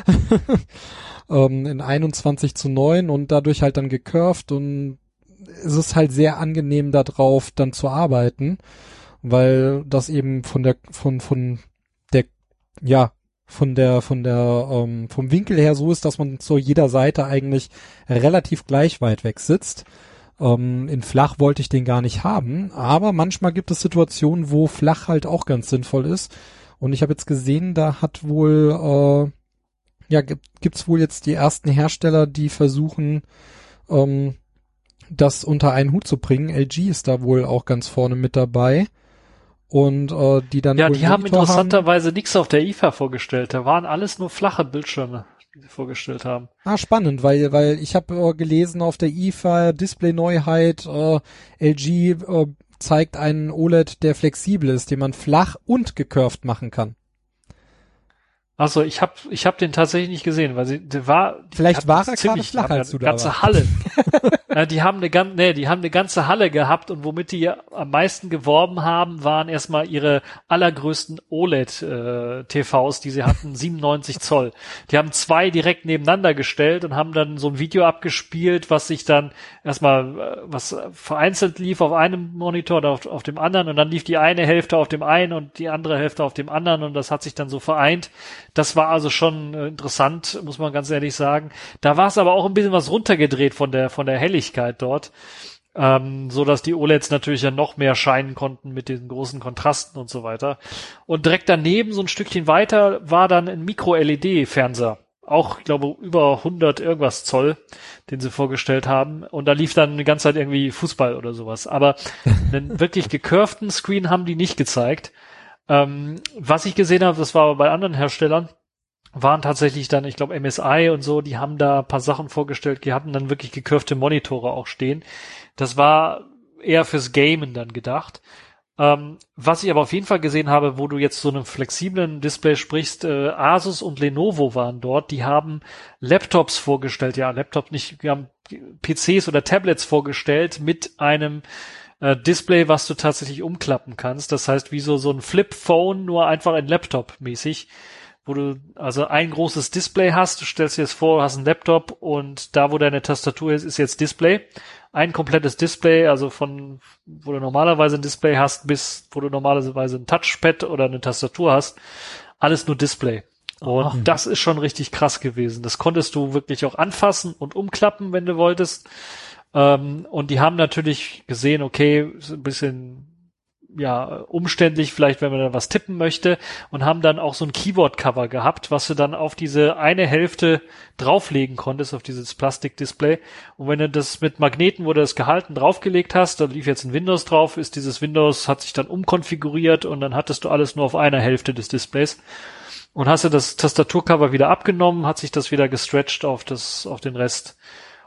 Speaker 2: ähm, in einundzwanzig zu neun und dadurch halt dann gecurved und es ist halt sehr angenehm da drauf dann zu arbeiten, weil das eben von der von von der ja von der, von der, ähm, vom Winkel her so ist, dass man zu jeder Seite eigentlich relativ gleich weit weg sitzt. Ähm, in flach wollte ich den gar nicht haben, aber manchmal gibt es Situationen, wo flach halt auch ganz sinnvoll ist. Und ich habe jetzt gesehen, da hat wohl, äh, ja, gibt, gibt's wohl jetzt die ersten Hersteller, die versuchen, ähm, das unter einen Hut zu bringen. L G ist da wohl auch ganz vorne mit dabei. Und äh, die dann
Speaker 5: Ja,
Speaker 2: wohl
Speaker 5: die haben
Speaker 2: Monitor
Speaker 5: interessanterweise nichts auf der I F A vorgestellt. Da waren alles nur flache Bildschirme, die sie vorgestellt haben.
Speaker 2: Ah, spannend, weil weil ich habe äh, gelesen auf der I F A Display-Neuheit, äh, L G äh, zeigt einen O L E D, der flexibel ist, den man flach und gecurved machen kann.
Speaker 5: Also ich habe ich hab den tatsächlich nicht gesehen, weil sie der war die
Speaker 2: Vielleicht
Speaker 5: hatten
Speaker 2: war
Speaker 5: das
Speaker 2: er gerade
Speaker 5: ziemlich,
Speaker 2: flach,
Speaker 5: haben ja
Speaker 2: als du
Speaker 5: eine
Speaker 2: da
Speaker 5: ganze
Speaker 2: warst.
Speaker 5: Halle. Ja, die haben eine ganze, nee, die haben eine ganze Halle gehabt und womit die am meisten geworben haben, waren erstmal ihre allergrößten O L E D-T Vs, die sie hatten, siebenundneunzig Zoll. Die haben zwei direkt nebeneinander gestellt und haben dann so ein Video abgespielt, was sich dann erstmal, was vereinzelt lief auf einem Monitor oder auf, auf dem anderen und dann lief die eine Hälfte auf dem einen und die andere Hälfte auf dem anderen und das hat sich dann so vereint. Das war also schon äh, interessant, muss man ganz ehrlich sagen. Da war es aber auch ein bisschen was runtergedreht von der von der Helligkeit dort, ähm, so dass die O L E Ds natürlich ja noch mehr scheinen konnten mit den großen Kontrasten und so weiter. Und direkt daneben, so ein Stückchen weiter, war dann ein Micro-L E D-Fernseher. Auch, ich glaube, über hundert irgendwas Zoll, den sie vorgestellt haben. Und da lief dann die ganze Zeit irgendwie Fußball oder sowas. Aber einen wirklich gecurvten Screen haben die nicht gezeigt. Ähm, was ich gesehen habe, das war aber bei anderen Herstellern, waren tatsächlich dann, ich glaube, M S I und so, die haben da ein paar Sachen vorgestellt, die hatten dann wirklich gecurvte Monitore auch stehen. Das war eher fürs Gamen dann gedacht. Ähm, was ich aber auf jeden Fall gesehen habe, wo du jetzt so einem flexiblen Display sprichst, äh, Asus und Lenovo waren dort, die haben Laptops vorgestellt, ja, Laptop nicht, die haben P Cs oder Tablets vorgestellt mit einem Display, was du tatsächlich umklappen kannst. Das heißt, wie so, so ein Flip-Phone, nur einfach ein Laptop mäßig, wo du also ein großes Display hast. Du stellst dir das vor, hast einen Laptop und da, wo deine Tastatur ist, ist jetzt Display. Ein komplettes Display, also von, wo du normalerweise ein Display hast, bis wo du normalerweise ein Touchpad oder eine Tastatur hast. Alles nur Display. Und Aha. das ist schon richtig krass gewesen. Das konntest du wirklich auch anfassen und umklappen, wenn du wolltest. Ähm, und die haben natürlich gesehen, okay, ist ein bisschen ja umständlich, vielleicht wenn man da was tippen möchte, und haben dann auch so ein Keyboard-Cover gehabt, was du dann auf diese eine Hälfte drauflegen konntest, auf dieses Plastikdisplay. Und wenn du das mit Magneten, wo du das gehalten, draufgelegt hast, da lief jetzt ein Windows drauf, ist dieses Windows, hat sich dann umkonfiguriert und dann hattest du alles nur auf einer Hälfte des Displays. Und hast du das Tastaturcover wieder abgenommen, hat sich das wieder gestretched auf das, auf den Rest.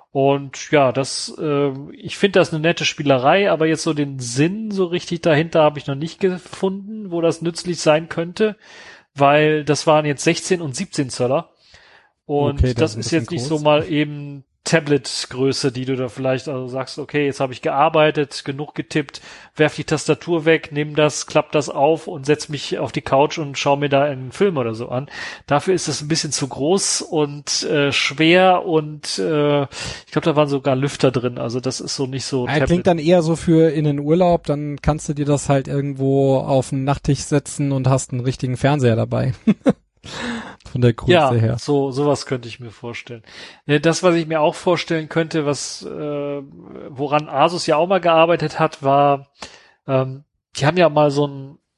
Speaker 5: Und ja, das, äh, ich finde das eine nette Spielerei, aber jetzt so den Sinn so richtig dahinter habe ich noch nicht gefunden, wo das nützlich sein könnte, weil das waren jetzt sechzehn und siebzehn Zöller. Und
Speaker 2: okay,
Speaker 5: das,
Speaker 2: das
Speaker 5: ist jetzt nicht so mal eben Tablet-Größe, die du da vielleicht also sagst, okay, jetzt habe ich gearbeitet, genug getippt, werf die Tastatur weg, nimm das, klapp das auf und setz mich auf die Couch und schau mir da einen Film oder so an. Dafür ist es ein bisschen zu groß und äh, schwer und äh, ich glaube, da waren sogar Lüfter drin, also das ist so nicht so
Speaker 2: ja, klingt dann eher so für in den Urlaub, dann kannst du dir das halt irgendwo auf den Nachttisch setzen und hast einen richtigen Fernseher dabei. Von der Größe
Speaker 5: ja,
Speaker 2: her.
Speaker 5: so sowas könnte ich mir vorstellen. Das, was ich mir auch vorstellen könnte, was äh, woran Asus ja auch mal gearbeitet hat, war, ähm, die haben ja mal so ein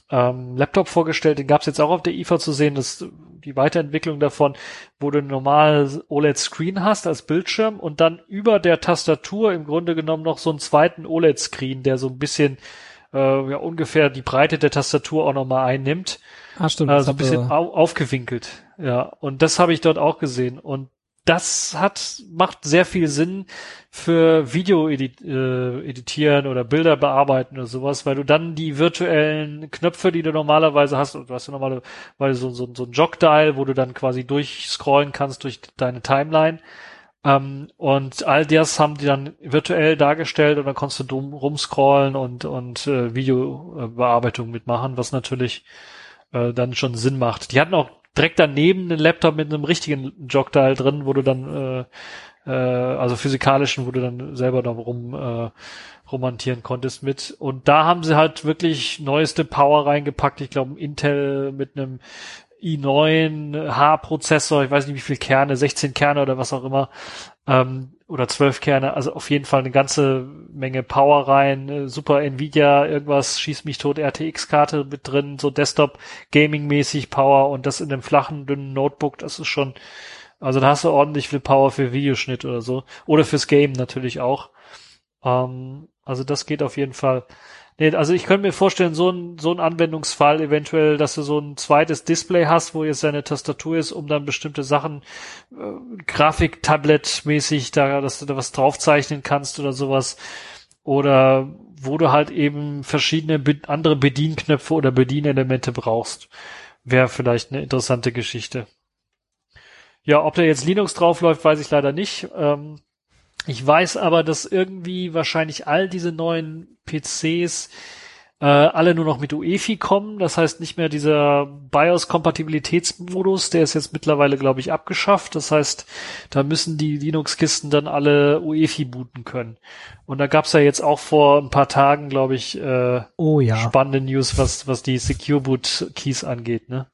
Speaker 5: ähm, Laptop vorgestellt, den gab es jetzt auch auf der I F A zu sehen, das die Weiterentwicklung davon, wo du ein normales O L E D-Screen hast als Bildschirm und dann über der Tastatur im Grunde genommen noch so einen zweiten O L E D-Screen, der so ein bisschen äh, ja ungefähr die Breite der Tastatur auch nochmal einnimmt.
Speaker 2: Ah, stimmt.
Speaker 5: Also ein bisschen au- aufgewinkelt. Ja, und das habe ich dort auch gesehen. Und das hat macht sehr viel Sinn für Video edit, äh, editieren oder Bilder bearbeiten oder sowas, weil du dann die virtuellen Knöpfe, die du normalerweise hast, und du hast ja normalerweise so, so, so ein Jog-Dial, wo du dann quasi durchscrollen kannst durch deine Timeline. Ähm, und all das haben die dann virtuell dargestellt und dann konntest du drum rumscrollen und, und äh, Videobearbeitung mitmachen, was natürlich äh, dann schon Sinn macht. Die hatten auch direkt daneben einen Laptop mit einem richtigen Jog-Dial drin, wo du dann, äh, äh, also physikalischen, wo du dann selber da rum äh, romantieren konntest mit. Und da haben sie halt wirklich neueste Power reingepackt. Ich glaube, Intel mit einem i neun H-Prozessor, ich weiß nicht wie viele Kerne, sechzehn Kerne oder was auch immer, ähm, oder zwölf Kerne, also auf jeden Fall eine ganze Menge Power rein, super Nvidia, irgendwas, schieß mich tot, R T X-Karte mit drin, so Desktop-Gaming-mäßig Power und das in einem flachen, dünnen Notebook, das ist schon, also da hast du ordentlich viel Power für Videoschnitt oder so, oder fürs Game natürlich auch, ähm, also das geht auf jeden Fall. Nee, also ich könnte mir vorstellen, so ein, so ein Anwendungsfall eventuell, dass du so ein zweites Display hast, wo jetzt deine Tastatur ist, um dann bestimmte Sachen, äh, Grafik-Tablet-mäßig, da, dass du da was draufzeichnen kannst oder sowas. Oder wo du halt eben verschiedene be- andere Bedienknöpfe oder Bedienelemente brauchst. Wäre vielleicht eine interessante Geschichte. Ja, ob da jetzt Linux draufläuft, weiß ich leider nicht. Ähm, Ich weiß aber, dass irgendwie wahrscheinlich all diese neuen P Cs äh, alle nur noch mit U E F I kommen. Das heißt nicht mehr dieser BIOS-Kompatibilitätsmodus, der ist jetzt mittlerweile, glaube ich, abgeschafft. Das heißt, da müssen die Linux-Kisten dann alle U E F I booten können. Und da gab's ja jetzt auch vor ein paar Tagen, glaube ich, äh,
Speaker 4: Oh ja.
Speaker 5: spannende News, was was die Secure Boot Keys angeht, ne?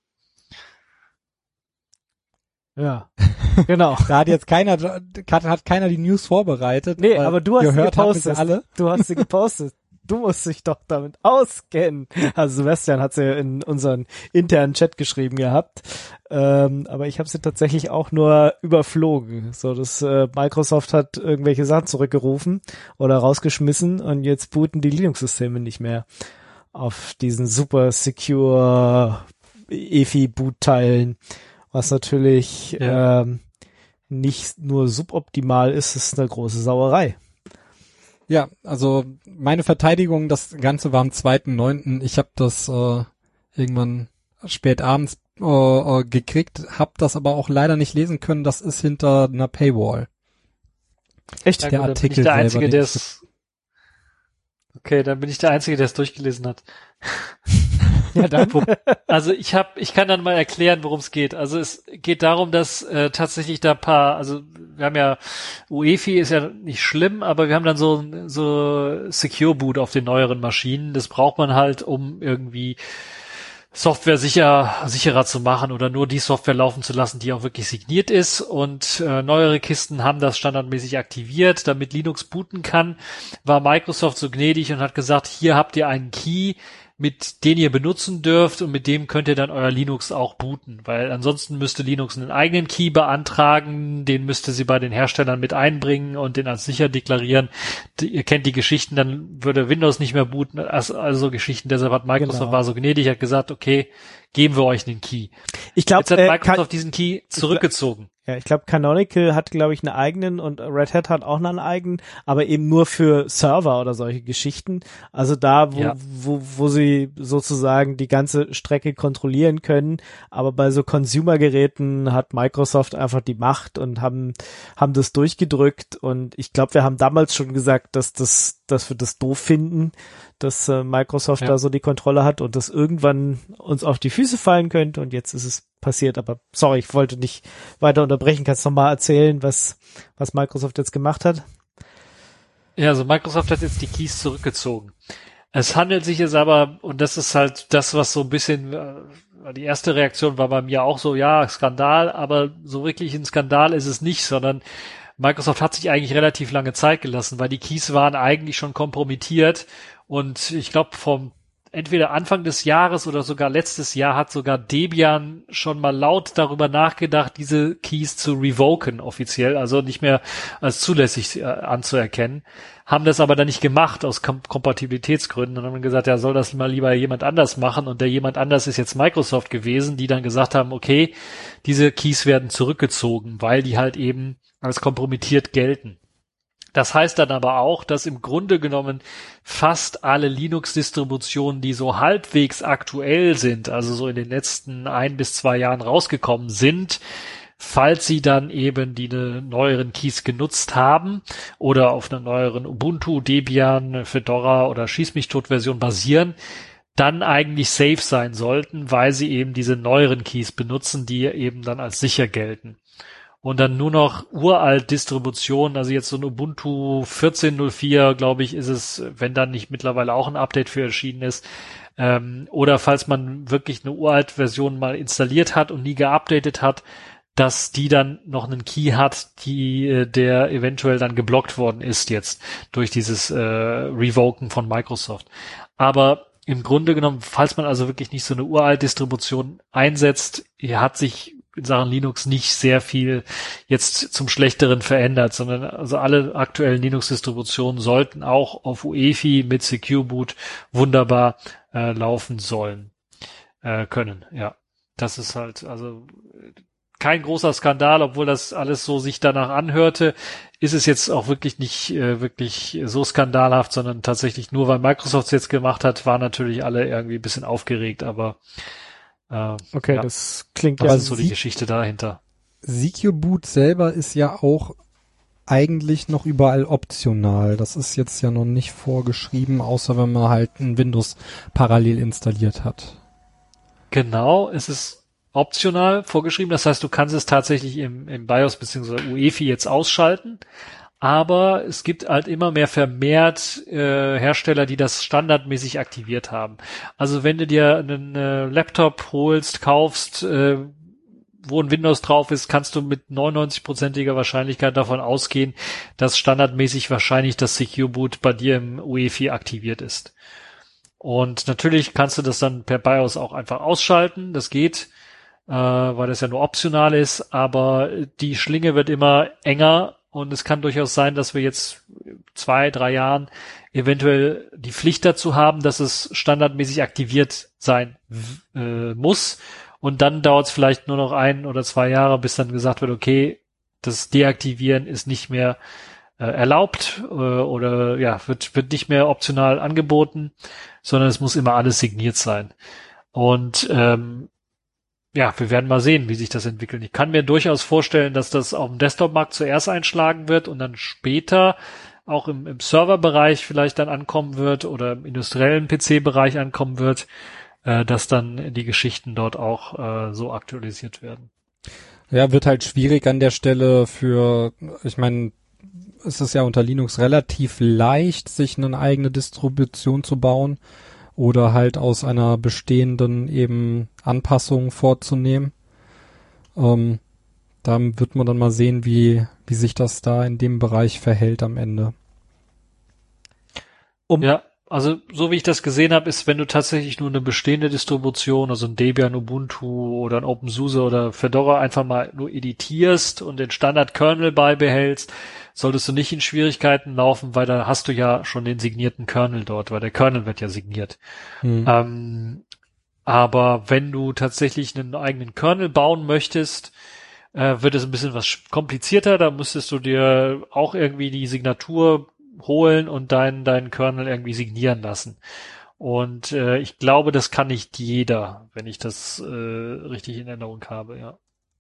Speaker 4: Ja, genau.
Speaker 2: Da hat jetzt keiner, hat, hat keiner die News vorbereitet.
Speaker 4: Nee, aber du hast sie
Speaker 2: gehört haben wir
Speaker 4: gepostet.
Speaker 2: sie alle.
Speaker 4: Du hast sie gepostet. Du musst dich doch damit auskennen. Also Sebastian hat sie ja in unseren internen Chat geschrieben gehabt. Ähm, aber ich habe sie tatsächlich auch nur überflogen. So, dass äh, Microsoft hat irgendwelche Sachen zurückgerufen oder rausgeschmissen und jetzt booten die Linux-Systeme nicht mehr auf diesen super secure E F I-Boot-Teilen. Was natürlich
Speaker 5: Ja.
Speaker 4: ähm, nicht nur suboptimal ist, ist eine große Sauerei.
Speaker 2: Ja, also meine Verteidigung, das Ganze war am zweiten neunten Ich habe das äh, irgendwann spät abends äh, äh, gekriegt, habe das aber auch leider nicht lesen können. Das ist hinter einer Paywall.
Speaker 4: Echt?
Speaker 5: Ja,
Speaker 2: Der
Speaker 5: gut, dann
Speaker 2: Artikel
Speaker 5: bin ich der Einzige,
Speaker 2: selber,
Speaker 5: der
Speaker 2: den
Speaker 5: es Okay, dann bin ich der Einzige, der es durchgelesen hat.
Speaker 4: Ja, dann.
Speaker 5: Also ich habe, ich kann dann mal erklären, worum es geht. Also es geht darum, dass äh, tatsächlich da ein paar, also wir haben ja U E F I ist ja nicht schlimm, aber wir haben dann so so Secure Boot auf den neueren Maschinen. Das braucht man halt, um irgendwie Software sicher sicherer zu machen oder nur die Software laufen zu lassen, die auch wirklich signiert ist. Und äh, neuere Kisten haben das standardmäßig aktiviert, damit Linux booten kann. War Microsoft so gnädig und hat gesagt, hier habt ihr einen Key, mit den ihr benutzen dürft und mit dem könnt ihr dann euer Linux auch booten, weil ansonsten müsste Linux einen eigenen Key beantragen, den müsste sie bei den Herstellern mit einbringen und den als sicher deklarieren. Die, ihr kennt die Geschichten, dann würde Windows nicht mehr booten, also, also Geschichten, deshalb hat Microsoft
Speaker 4: Genau.
Speaker 5: war so gnädig, hat gesagt, okay, geben wir euch einen Key.
Speaker 4: Ich glaube,
Speaker 5: Jetzt hat
Speaker 4: äh,
Speaker 5: Microsoft
Speaker 4: Ka-
Speaker 5: diesen Key zurückgezogen.
Speaker 4: ja, ich glaube, Canonical hat, glaube ich, einen eigenen und Red Hat hat auch einen eigenen, aber eben nur für Server oder solche Geschichten. Also da, wo,
Speaker 5: Ja.
Speaker 4: wo, wo sie sozusagen die ganze Strecke kontrollieren können. Aber bei so Consumer-Geräten hat Microsoft einfach die Macht und haben, haben das durchgedrückt. Und ich glaube, wir haben damals schon gesagt, dass das, dass wir das doof finden, dass äh, Microsoft
Speaker 5: Ja.
Speaker 4: da so die Kontrolle hat und das irgendwann uns auf die Füße fallen könnte. Und jetzt ist es passiert. Aber sorry, ich wollte nicht weiter unterbrechen. Kannst du noch mal erzählen, was, was Microsoft jetzt gemacht hat?
Speaker 5: Ja, also Microsoft hat jetzt die Keys zurückgezogen. Es handelt sich jetzt aber, und das ist halt das, was so ein bisschen, äh, die erste Reaktion war bei mir auch so, ja, Skandal, aber so wirklich ein Skandal ist es nicht, sondern Microsoft hat sich eigentlich relativ lange Zeit gelassen, weil die Keys waren eigentlich schon kompromittiert und ich glaube vom entweder Anfang des Jahres oder sogar letztes Jahr hat sogar Debian schon mal laut darüber nachgedacht, diese Keys zu revoken offiziell, also nicht mehr als zulässig äh, anzuerkennen, haben das aber dann nicht gemacht aus Kom- Kompatibilitätsgründen und haben gesagt, ja, soll das mal lieber jemand anders machen, und der jemand anders ist jetzt Microsoft gewesen, die dann gesagt haben, okay, diese Keys werden zurückgezogen, weil die halt eben als kompromittiert gelten. Das heißt dann aber auch, dass im Grunde genommen fast alle Linux-Distributionen, die so halbwegs aktuell sind, also so in den letzten ein bis zwei Jahren rausgekommen sind, falls sie dann eben die ne neueren Keys genutzt haben oder auf einer neueren Ubuntu, Debian, Fedora oder Schieß-mich-tot-Version basieren, dann eigentlich safe sein sollten, weil sie eben diese neueren Keys benutzen, die eben dann als sicher gelten. Und dann nur noch uralt Distributionen, also jetzt so ein Ubuntu vierzehn null vier, glaube ich, ist es, wenn dann nicht mittlerweile auch ein Update für erschienen ist, ähm, oder falls man wirklich eine uralt Version mal installiert hat und nie geupdatet hat, dass die dann noch einen Key hat, die der eventuell dann geblockt worden ist jetzt durch dieses äh, Revoken von Microsoft. Aber im Grunde genommen, falls man also wirklich nicht so eine uralt Distribution einsetzt, hier hat sich in Sachen Linux nicht sehr viel jetzt zum Schlechteren verändert, sondern also alle aktuellen Linux-Distributionen sollten auch auf U E F I mit Secure Boot wunderbar äh, laufen sollen, äh, können. Ja, das ist halt also kein großer Skandal, obwohl das alles so sich danach anhörte, ist es jetzt auch wirklich nicht äh, wirklich so skandalhaft, sondern tatsächlich nur, weil Microsoft es jetzt gemacht hat, waren natürlich alle irgendwie ein bisschen aufgeregt, aber äh,
Speaker 4: okay,
Speaker 5: ja,
Speaker 4: das klingt
Speaker 5: das
Speaker 4: ja
Speaker 5: ist so die Geschichte dahinter.
Speaker 2: Secure Boot selber ist ja auch eigentlich noch überall optional. Das ist jetzt ja noch nicht vorgeschrieben, außer wenn man halt ein Windows parallel installiert hat.
Speaker 5: Genau, es ist optional vorgeschrieben. Das heißt, du kannst es tatsächlich im, im BIOS bzw. U E F I jetzt ausschalten. Aber es gibt halt immer mehr vermehrt äh, Hersteller, die das standardmäßig aktiviert haben. Also wenn du dir einen äh, Laptop holst, kaufst, äh, wo ein Windows drauf ist, kannst du mit neunundneunzig-prozentiger Wahrscheinlichkeit davon ausgehen, dass standardmäßig wahrscheinlich das Secure Boot bei dir im U E F I aktiviert ist. Und natürlich kannst du das dann per BIOS auch einfach ausschalten. Das geht, äh, weil das ja nur optional ist, aber die Schlinge wird immer enger und es kann durchaus sein, dass wir jetzt zwei, drei Jahren eventuell die Pflicht dazu haben, dass es standardmäßig aktiviert sein äh, muss, und dann dauert es vielleicht nur noch ein oder zwei Jahre, bis dann gesagt wird, okay, das Deaktivieren ist nicht mehr äh, erlaubt äh, oder ja, wird wird nicht mehr optional angeboten, sondern es muss immer alles signiert sein. Und ähm, ja, wir werden mal sehen, wie sich das entwickelt. Ich kann mir durchaus vorstellen, dass das auf dem Desktop-Markt zuerst einschlagen wird und dann später auch im, im Serverbereich vielleicht dann ankommen wird oder im industriellen P C-Bereich ankommen wird, äh, dass dann die Geschichten dort auch äh, so aktualisiert werden.
Speaker 2: Ja, wird halt schwierig an der Stelle für, ich meine, es ist ja unter Linux relativ leicht, sich eine eigene Distribution zu bauen oder halt aus einer bestehenden eben Anpassung vorzunehmen. Ähm, da wird man dann mal sehen, wie wie sich das da in dem Bereich verhält am Ende.
Speaker 5: Um ja, also so wie ich das gesehen habe, ist, wenn du tatsächlich nur eine bestehende Distribution, also ein Debian, Ubuntu oder ein OpenSUSE oder Fedora einfach mal nur editierst und den Standard-Kernel beibehältst, solltest du nicht in Schwierigkeiten laufen, weil da hast du ja schon den signierten Kernel dort, weil der Kernel wird ja signiert. Hm. Ähm, aber wenn du tatsächlich einen eigenen Kernel bauen möchtest, äh, wird es ein bisschen was komplizierter. Da müsstest du dir auch irgendwie die Signatur holen und deinen deinen Kernel irgendwie signieren lassen. Und äh, ich glaube, das kann nicht jeder, wenn ich das äh, richtig in Erinnerung habe, ja.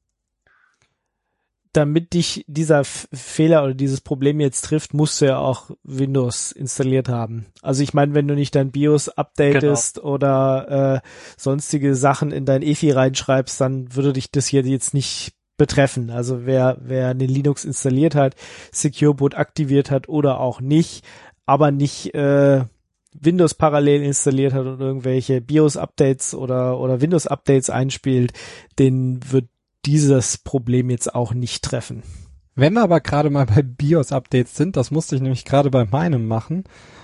Speaker 4: Damit dich dieser F- Fehler oder dieses Problem jetzt trifft, musst du ja auch Windows installiert haben. Also ich meine, wenn du nicht dein BIOS updatest genau. oder äh, sonstige Sachen in dein E F I reinschreibst, dann würde dich das hier jetzt nicht betreffen. Also wer wer eine Linux installiert hat, Secure Boot aktiviert hat oder auch nicht, aber nicht äh, Windows parallel installiert hat und irgendwelche BIOS-Updates oder oder Windows-Updates einspielt, den wird dieses Problem jetzt auch nicht treffen.
Speaker 2: Wenn wir aber gerade mal bei BIOS-Updates sind, das musste ich nämlich gerade bei meinem machen,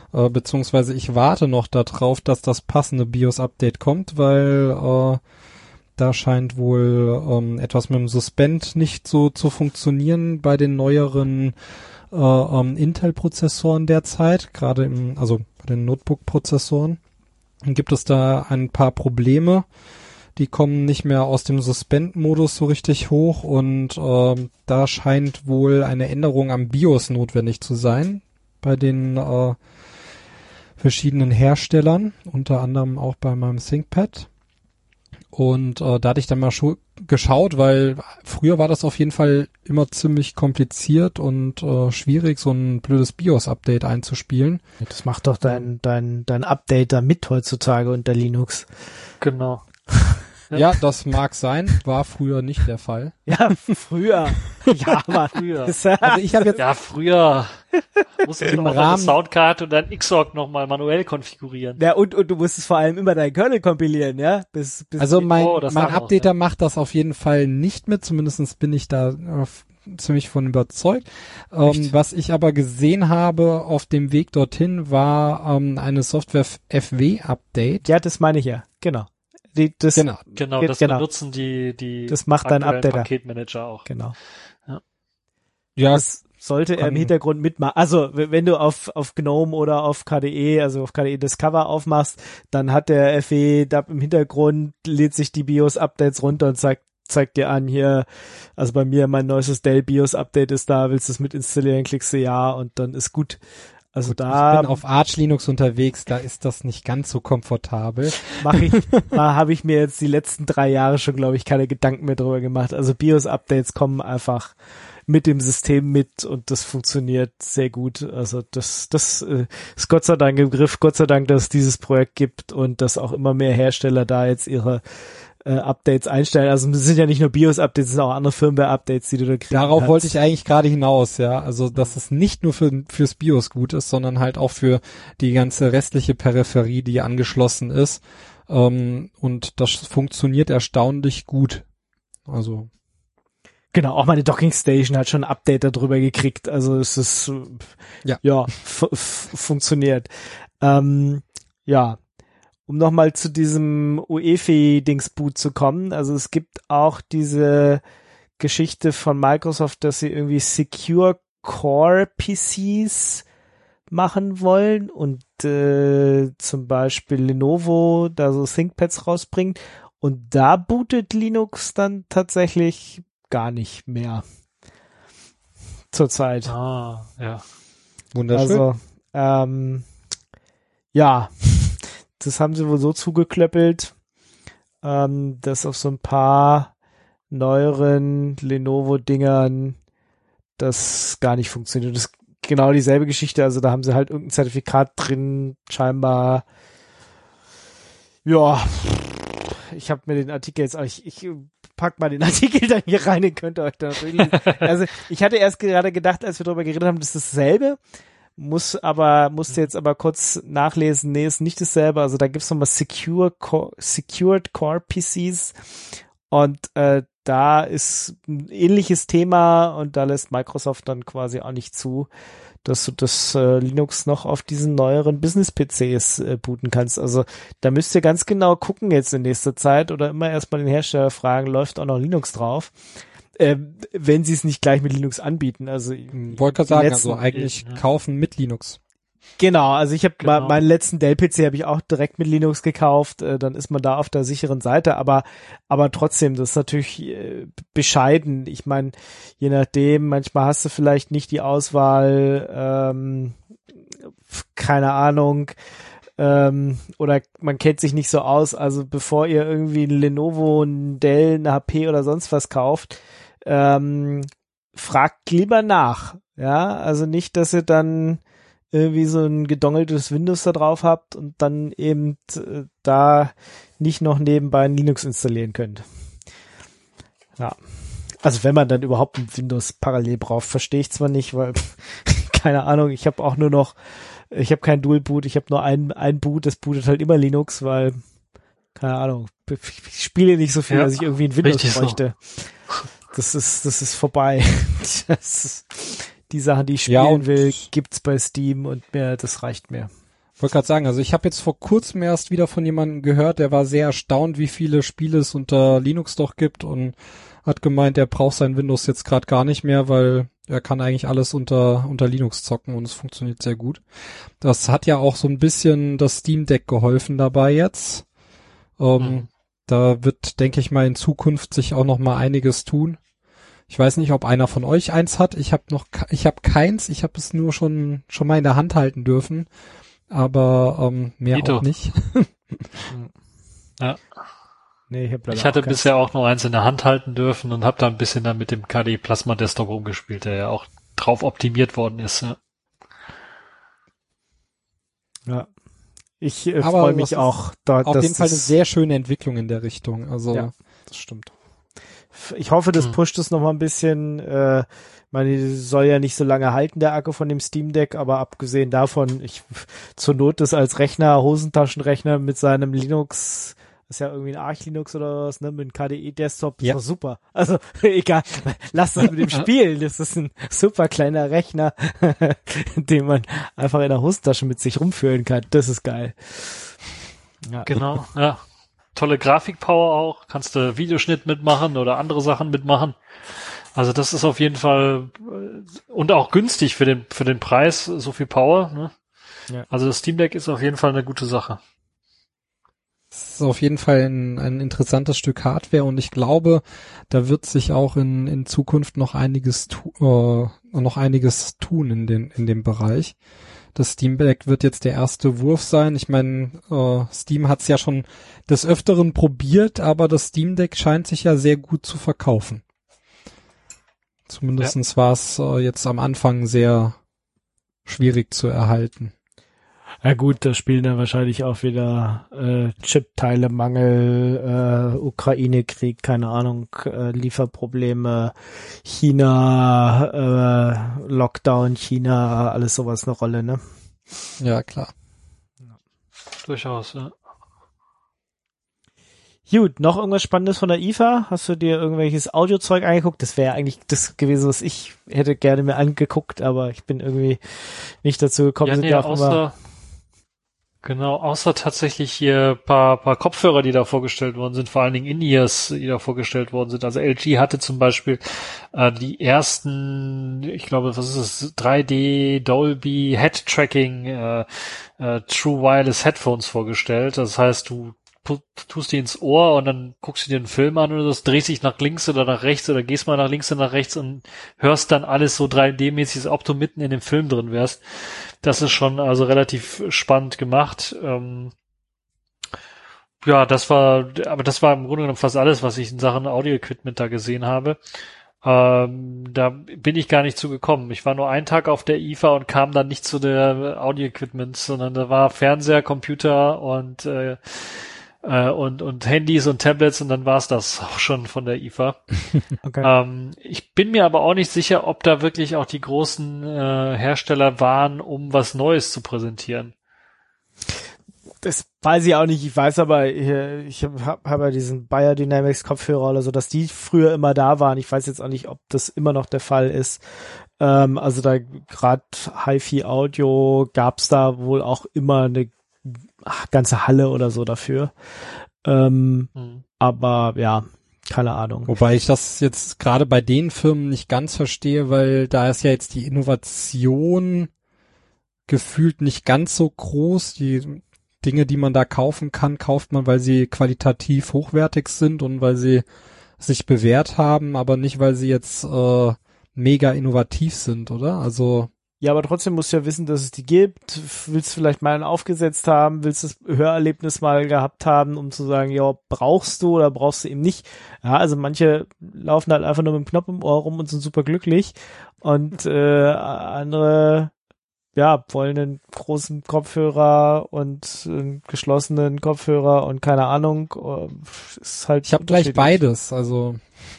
Speaker 2: Äh, beziehungsweise ich warte noch darauf, dass das passende BIOS-Update kommt, weil äh, da scheint wohl ähm, etwas mit dem Suspend nicht so zu funktionieren bei den neueren äh, ähm, Intel-Prozessoren derzeit, gerade im, also bei den Notebook-Prozessoren. Dann gibt es da ein paar Probleme, die kommen nicht mehr aus dem Suspend-Modus so richtig hoch und ähm, da scheint wohl eine Änderung am BIOS notwendig zu sein bei den äh, verschiedenen Herstellern, unter anderem auch bei meinem ThinkPad. Und äh, da hatte ich dann mal scho- geschaut, weil früher war das auf jeden Fall immer ziemlich kompliziert und äh, schwierig, so ein blödes BIOS-Update einzuspielen.
Speaker 4: Das macht doch dein, dein, dein Update da mit heutzutage unter Linux.
Speaker 5: Genau.
Speaker 2: Ja, das mag sein, war früher nicht der Fall.
Speaker 4: Ja, früher. Ja, aber
Speaker 5: Früher.
Speaker 2: Also ich habe jetzt
Speaker 5: Ja, früher musste ich
Speaker 2: Im
Speaker 5: auch noch
Speaker 2: Rahmen-
Speaker 5: eine Soundkarte und dann X O C nochmal manuell konfigurieren.
Speaker 4: ja, und, und du musstest vor allem immer deinen Kernel kompilieren, ja? Bis, bis
Speaker 2: Also mein,
Speaker 5: Oh, das
Speaker 2: mein
Speaker 5: auch noch,
Speaker 2: Updater
Speaker 5: ja.
Speaker 2: macht das auf jeden Fall nicht mit, zumindest bin ich da äh, f- ziemlich von überzeugt. Ähm, was ich aber gesehen habe auf dem Weg dorthin war ähm, eine Software-F W-Update.
Speaker 4: ja, das meine ich ja, genau. Die, das,
Speaker 2: Genau.
Speaker 5: Genau,
Speaker 4: Ge-
Speaker 5: das
Speaker 4: genau.
Speaker 5: benutzen die, die
Speaker 4: Das macht dein
Speaker 5: aktuellen
Speaker 4: Updater.
Speaker 5: Paketmanager auch.
Speaker 4: Genau.
Speaker 2: Ja,
Speaker 4: Das sollte er im
Speaker 2: kann-
Speaker 4: Hintergrund mitmachen. Also, w- wenn du auf, auf GNOME oder auf K D E, also auf K D E Discover aufmachst, dann hat der F W da im Hintergrund, lädt sich die BIOS-Updates runter und zeigt, zeigt dir an, hier, also bei mir, mein neuestes Dell BIOS-Update ist da, willst du es mit installieren, klickst du ja und dann ist gut. Also da
Speaker 2: ich bin auf Arch Linux unterwegs, da ist das nicht ganz so komfortabel.
Speaker 4: mache ich, da habe ich mir jetzt die letzten drei Jahre schon, glaube ich, keine Gedanken mehr drüber gemacht. Also BIOS-Updates kommen einfach mit dem System mit und das funktioniert sehr gut. Also das, das äh, ist Gott sei Dank im Griff. Gott sei Dank, dass es dieses Projekt gibt und dass auch immer mehr Hersteller da jetzt ihre äh, Updates einstellen. Also es sind ja nicht nur BIOS-Updates, es sind auch andere Firmware-Updates, die du da kriegst.
Speaker 2: Darauf wollte ich eigentlich gerade hinaus, ja. Also, dass es nicht nur für, fürs BIOS gut ist, sondern halt auch für die ganze restliche Peripherie, die angeschlossen ist. Ähm, und das funktioniert erstaunlich gut. Also,
Speaker 4: Genau, auch meine Docking Station hat schon ein Update darüber gekriegt. Also es ist äh,
Speaker 2: Ja.
Speaker 4: ja f- f- funktioniert. Ähm, ja, um nochmal zu diesem U E F I-Dingsboot zu kommen. Also es gibt auch diese Geschichte von Microsoft, dass sie irgendwie Secure Core P Cs machen wollen und äh, zum Beispiel Lenovo da so ThinkPads rausbringt. Und da bootet Linux dann tatsächlich gar nicht mehr zurzeit.
Speaker 5: Ah, ja.
Speaker 2: wunderschön.
Speaker 4: Also, ähm, ja, das haben sie wohl so zugeklöppelt, ähm, dass auf so ein paar neueren Lenovo-Dingern das gar nicht funktioniert. Das ist genau dieselbe Geschichte, also da haben sie halt irgendein Zertifikat drin, scheinbar. Ja, ich habe mir den Artikel jetzt, ich, ich pack mal den Artikel dann hier rein, den könnt ihr euch da natürlich. Also ich hatte erst gerade gedacht, als wir darüber geredet haben, das ist dasselbe, muss aber, musste jetzt aber kurz nachlesen, nee, ist nicht dasselbe, also da gibt's nochmal Secure Core, Secured Core P Cs und äh, da ist ein ähnliches Thema und da lässt Microsoft dann quasi auch nicht zu, dass du das äh, Linux noch auf diesen neueren Business-P Cs äh, booten kannst. Also da müsst ihr ganz genau gucken jetzt in nächster Zeit oder immer erstmal den Hersteller fragen, läuft auch noch Linux drauf, äh, wenn sie es nicht gleich mit Linux anbieten. Also
Speaker 2: Wollte gerade
Speaker 4: die
Speaker 2: sagen,
Speaker 4: letzten-
Speaker 2: also eigentlich
Speaker 5: ja.
Speaker 2: kaufen mit Linux.
Speaker 4: Genau, also ich habe
Speaker 5: Genau.
Speaker 4: meinen letzten Dell-P C habe ich auch direkt mit Linux gekauft, äh, dann ist man da auf der sicheren Seite, aber aber trotzdem, das ist natürlich äh, bescheiden. Ich meine, je nachdem, manchmal hast du vielleicht nicht die Auswahl, ähm, keine Ahnung, ähm, oder man kennt sich nicht so aus, also bevor ihr irgendwie ein Lenovo, ein Dell, eine H P oder sonst was kauft, ähm, fragt lieber nach, ja, also nicht, dass ihr dann irgendwie so ein gedongeltes Windows da drauf habt und dann eben äh, da nicht noch nebenbei ein Linux installieren könnt. Ja. Also wenn man dann überhaupt ein Windows parallel braucht, verstehe ich zwar nicht, weil keine Ahnung, ich habe auch nur noch, ich habe kein Dual Boot, ich habe nur ein, ein Boot, das bootet halt immer Linux, weil keine Ahnung, ich spiele nicht so viel,
Speaker 5: Ja,
Speaker 4: dass ich irgendwie ein Windows
Speaker 5: richtig so.
Speaker 4: bräuchte. Das ist, das ist vorbei. Das ist, die Sachen, die ich
Speaker 2: Ja,
Speaker 4: spielen
Speaker 2: und-
Speaker 4: will, gibt's bei Steam und mir, das reicht mir.
Speaker 2: Ich wollte gerade sagen, also ich habe jetzt vor kurzem erst wieder von jemandem gehört, der war sehr erstaunt, wie viele Spiele es unter Linux doch gibt und hat gemeint, er braucht sein Windows jetzt gerade gar nicht mehr, weil er kann eigentlich alles unter unter Linux zocken und es funktioniert sehr gut. Das hat ja auch so ein bisschen das Steam Deck geholfen dabei jetzt. Ähm,
Speaker 5: Mhm.
Speaker 2: Da wird, denke ich mal, in Zukunft sich auch noch mal einiges tun. Ich weiß nicht, ob einer von euch eins hat. Ich habe noch, ke- ich habe keins. Ich habe es nur schon schon mal in der Hand halten dürfen, aber ähm, mehr
Speaker 5: Dito.
Speaker 2: auch nicht.
Speaker 5: Ja.
Speaker 4: Nee, ich, hab leider
Speaker 5: Ich hatte
Speaker 4: auch keins.
Speaker 5: bisher auch nur eins in der Hand halten dürfen und habe da ein bisschen dann mit dem K D Plasma Desktop rumgespielt, der ja auch drauf optimiert worden ist. Ja.
Speaker 4: Ja. Ich äh,
Speaker 2: Aber
Speaker 4: freue
Speaker 2: das
Speaker 4: mich
Speaker 2: ist
Speaker 4: auch. Da,
Speaker 2: Auf
Speaker 4: dass
Speaker 2: jeden Fall eine
Speaker 4: das-
Speaker 2: sehr schöne Entwicklung in der Richtung. Also
Speaker 4: Ja.
Speaker 2: das stimmt.
Speaker 4: Ich hoffe, das
Speaker 5: Hm.
Speaker 4: pusht es noch mal ein bisschen. Äh, ich meine, die soll ja nicht so lange halten, der Akku von dem Steam Deck, aber abgesehen davon, ich zur Not das als Rechner, Hosentaschenrechner mit seinem Linux, das ist ja irgendwie ein Arch Linux oder was, ne, mit einem K D E-Desktop,
Speaker 2: Ja.
Speaker 4: ist doch super. Also egal, lass das mit dem spielen. Das ist ein super kleiner Rechner, den man einfach in der Hosentasche mit sich rumführen kann. Das ist geil. Ja.
Speaker 5: Genau, ja. Tolle Grafikpower auch, kannst du Videoschnitt mitmachen oder andere Sachen mitmachen. Also das ist auf jeden Fall äh, und auch günstig für den für den Preis, so viel Power. Ne?
Speaker 4: Ja.
Speaker 5: Also das Steam Deck ist auf jeden Fall eine gute Sache.
Speaker 2: Es ist auf jeden Fall ein, ein interessantes Stück Hardware und ich glaube, da wird sich auch in, in Zukunft noch einiges tu, äh, noch einiges tun in den in dem Bereich. Das Steam Deck wird jetzt der erste Wurf sein. Ich meine, äh, Steam hat es ja schon des Öfteren probiert, aber das Steam Deck scheint sich ja sehr gut zu verkaufen. Zumindestens war es äh, jetzt am Anfang sehr schwierig zu erhalten.
Speaker 4: Ja gut, da spielen dann wahrscheinlich auch wieder äh, Chip-Teile-Mangel, äh, Ukraine-Krieg, keine Ahnung, äh, Lieferprobleme, China, äh, Lockdown, China, alles sowas eine Rolle, ne?
Speaker 2: Ja, klar.
Speaker 5: Durchaus, ja.
Speaker 4: Gut, noch irgendwas Spannendes von der I F A? Hast du dir irgendwelches Audiozeug angeguckt? Das wäre eigentlich das gewesen, was ich hätte gerne mir angeguckt, aber ich bin irgendwie nicht dazu gekommen.
Speaker 5: Ja,
Speaker 4: Sind
Speaker 5: nee,
Speaker 4: ja auch immer-
Speaker 5: außer, genau, außer tatsächlich hier paar, paar Kopfhörer, die da vorgestellt worden sind, vor allen Dingen In-Ears, die da vorgestellt worden sind. Also L G hatte zum Beispiel äh, die ersten, ich glaube, was ist es, drei D Dolby Head Tracking äh, äh, True Wireless Headphones vorgestellt. Das heißt, du pu- tust die ins Ohr und dann guckst du dir einen Film an oder das drehst dich nach links oder nach rechts oder gehst mal nach links oder nach rechts und hörst dann alles so drei D-mäßig, als ob du mitten in dem Film drin wärst. Das ist schon also relativ spannend gemacht. Ähm, ja, das war, aber das war im Grunde genommen fast alles, was ich in Sachen Audio-Equipment da gesehen habe. Ähm, da bin ich gar nicht zugekommen. Ich war nur einen Tag auf der I F A und kam dann nicht zu der Audio-Equipment, sondern da war Fernseher, Computer und äh, äh, und und Handys und Tablets und dann war's das auch schon von der I F A.
Speaker 4: Okay.
Speaker 5: Ähm, ich bin mir aber auch nicht sicher, ob da wirklich auch die großen äh, Hersteller waren, um was Neues zu präsentieren.
Speaker 4: Das weiß ich auch nicht. Ich weiß aber, ich, ich habe hab ja diesen Biodynamics Kopfhörer oder so, dass die früher immer da waren. Ich weiß jetzt auch nicht, ob das immer noch der Fall ist. Ähm, also da gerade Hi-Fi Audio gab's da wohl auch immer eine ach, ganze Halle oder so dafür. Ähm,
Speaker 5: Hm.
Speaker 4: aber ja, keine Ahnung.
Speaker 2: Wobei ich das jetzt gerade bei den Firmen nicht ganz verstehe, weil da ist ja jetzt die Innovation gefühlt nicht ganz so groß. Die Dinge, die man da kaufen kann, kauft man, weil sie qualitativ hochwertig sind und weil sie sich bewährt haben, aber nicht, weil sie jetzt äh, mega innovativ sind, oder? Also
Speaker 4: Ja, aber trotzdem musst du ja wissen, dass es die gibt. Willst du vielleicht mal einen aufgesetzt haben? Willst du das Hörerlebnis mal gehabt haben, um zu sagen, ja, brauchst du oder brauchst du eben nicht? Ja, also manche laufen halt einfach nur mit dem Knopf im Ohr rum und sind super glücklich. Und äh, andere, ja, wollen einen großen Kopfhörer und einen geschlossenen Kopfhörer und keine Ahnung. äh, Ist halt
Speaker 2: ich habe gleich
Speaker 4: unterschiedlich.
Speaker 2: beides, also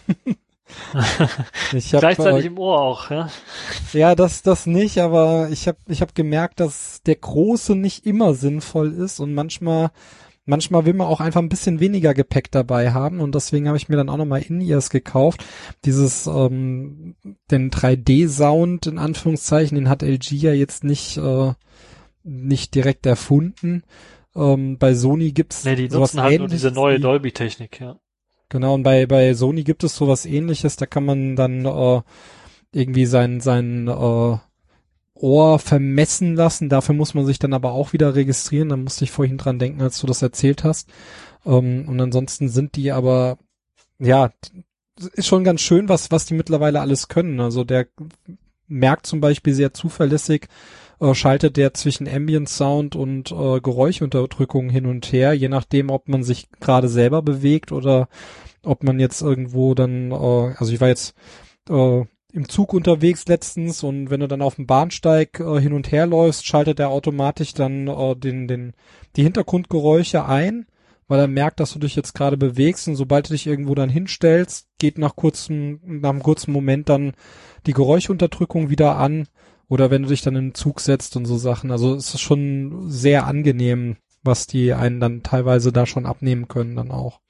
Speaker 2: ich hab,
Speaker 5: Gleichzeitig
Speaker 2: äh,
Speaker 5: im Ohr auch, ja.
Speaker 2: ja, das das nicht, aber ich habe ich hab gemerkt, dass der große nicht immer sinnvoll ist und manchmal manchmal will man auch einfach ein bisschen weniger Gepäck dabei haben und deswegen habe ich mir dann auch nochmal In-Ears gekauft. Dieses, ähm, den drei D-Sound in Anführungszeichen, den hat L G ja jetzt nicht, äh, nicht direkt erfunden. Ähm, bei Sony gibt's
Speaker 5: nee, die
Speaker 2: sowas
Speaker 5: nutzen halt nur
Speaker 2: Ähnliches
Speaker 5: diese neue
Speaker 2: wie-
Speaker 5: Dolby-Technik, ja.
Speaker 2: Genau, und bei, bei Sony gibt es sowas Ähnliches, da kann man dann äh, irgendwie sein, sein äh, Ohr vermessen lassen, dafür muss man sich dann aber auch wieder registrieren, da musste ich vorhin dran denken, als du das erzählt hast. Ähm, und ansonsten sind die aber, ja, ist schon ganz schön, was, was die mittlerweile alles können. Also der merkt zum Beispiel sehr zuverlässig, äh, schaltet der zwischen Ambient Sound und äh, Geräuschunterdrückung hin und her, je nachdem, ob man sich gerade selber bewegt oder ob man jetzt irgendwo dann, äh, also ich war jetzt äh, im Zug unterwegs letztens und wenn du dann auf dem Bahnsteig äh, hin und her läufst, schaltet er automatisch dann äh, den, den, die Hintergrundgeräusche ein, weil er merkt, dass du dich jetzt gerade bewegst und sobald du dich irgendwo dann hinstellst, geht nach kurzem, nach einem kurzen Moment dann die Geräuschunterdrückung wieder an oder wenn du dich dann in den Zug setzt und so Sachen. Also es ist schon sehr angenehm, was die einen dann teilweise da schon abnehmen können dann auch.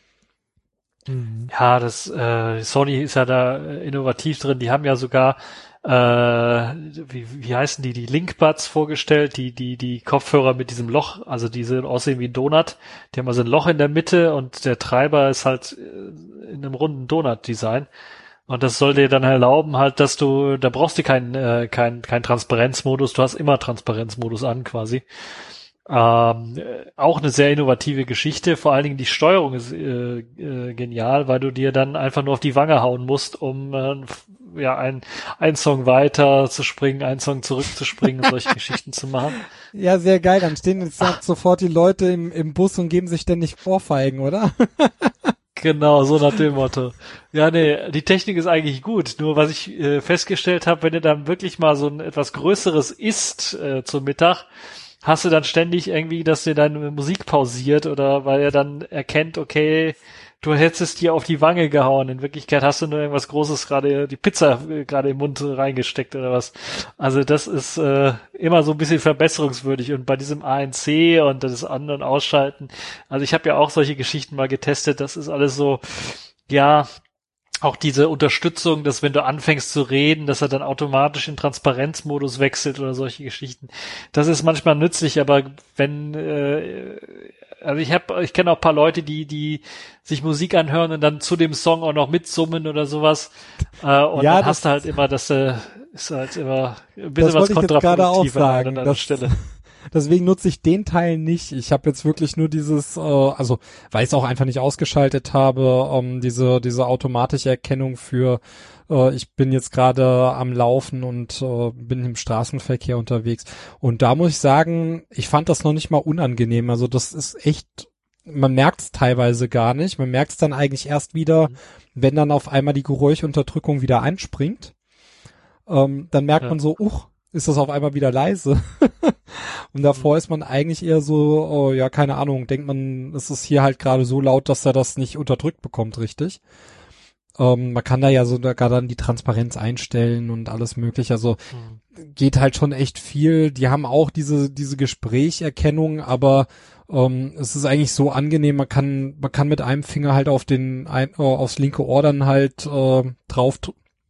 Speaker 5: Ja, das äh, Sony ist ja da äh, innovativ drin. Die haben ja sogar äh, wie, wie heißen die, die Linkbuds vorgestellt, die die die Kopfhörer mit diesem Loch, also diese aussehen wie ein Donut. Die haben also ein Loch in der Mitte und der Treiber ist halt äh, in einem runden Donut-Design. Und das soll dir dann erlauben, halt, dass du, da brauchst du keinen äh, kein, kein Transparenzmodus, du hast immer Transparenzmodus an quasi. Ähm, äh, auch eine sehr innovative Geschichte, vor allen Dingen die Steuerung ist äh, äh, genial, weil du dir dann einfach nur auf die Wange hauen musst, um äh, ja ein, ein Song weiter zu springen, einen Song zurückzuspringen und solche Geschichten zu machen.
Speaker 2: Ja, sehr geil. Dann stehen jetzt Ach. sofort die Leute im, im Bus und geben sich ständig Ohrfeigen, oder?
Speaker 5: Genau, so nach dem Motto. Ja, nee, die Technik ist eigentlich gut. Nur was ich äh, festgestellt habe, wenn du dann wirklich mal so ein etwas Größeres isst äh, zum Mittag, hast du dann ständig irgendwie, dass dir deine Musik pausiert oder weil er dann erkennt, okay, du hättest dir auf die Wange gehauen. In Wirklichkeit hast du nur irgendwas Großes gerade, die Pizza gerade im Mund reingesteckt oder was. Also das ist äh, immer so ein bisschen verbesserungswürdig. Und bei diesem A N C und das anderen Ausschalten, also ich habe ja auch solche Geschichten mal getestet, das ist alles so, ja, auch diese Unterstützung, dass wenn du anfängst zu reden, dass er dann automatisch in Transparenzmodus wechselt oder solche Geschichten. Das ist manchmal nützlich, aber wenn, äh, also ich habe, ich kenne auch ein paar Leute, die die sich Musik anhören und dann zu dem Song auch noch mitsummen oder sowas. Äh, und
Speaker 2: ja,
Speaker 5: dann hast du halt immer, dass äh, ist halt immer ein bisschen
Speaker 2: das
Speaker 5: was kontraproduktiv an einer anderen Stelle.
Speaker 2: Deswegen nutze ich den Teil nicht. Ich habe jetzt wirklich nur dieses, äh, also weil ich es auch einfach nicht ausgeschaltet habe, ähm, diese diese automatische Erkennung für, äh, ich bin jetzt gerade am Laufen und äh, bin im Straßenverkehr unterwegs. Und da muss ich sagen, ich fand das noch nicht mal unangenehm. Also das ist echt, man merkt es teilweise gar nicht. Man merkt es dann eigentlich erst wieder, mhm. wenn dann auf einmal die Geräuschunterdrückung wieder einspringt. Ähm, dann merkt ja. man so, uch, ist das auf einmal wieder leise. Und davor ist man eigentlich eher so, oh, ja, keine Ahnung, denkt man, es ist hier halt gerade so laut, dass er das nicht unterdrückt bekommt, richtig. Ähm, man kann da ja sogar dann die Transparenz einstellen und alles mögliche. Also mhm. geht halt schon echt viel. Die haben auch diese diese Gesprächerkennung, aber ähm, es ist eigentlich so angenehm. Man kann man kann mit einem Finger halt auf den ein, äh, aufs linke Ohr dann halt äh, drauf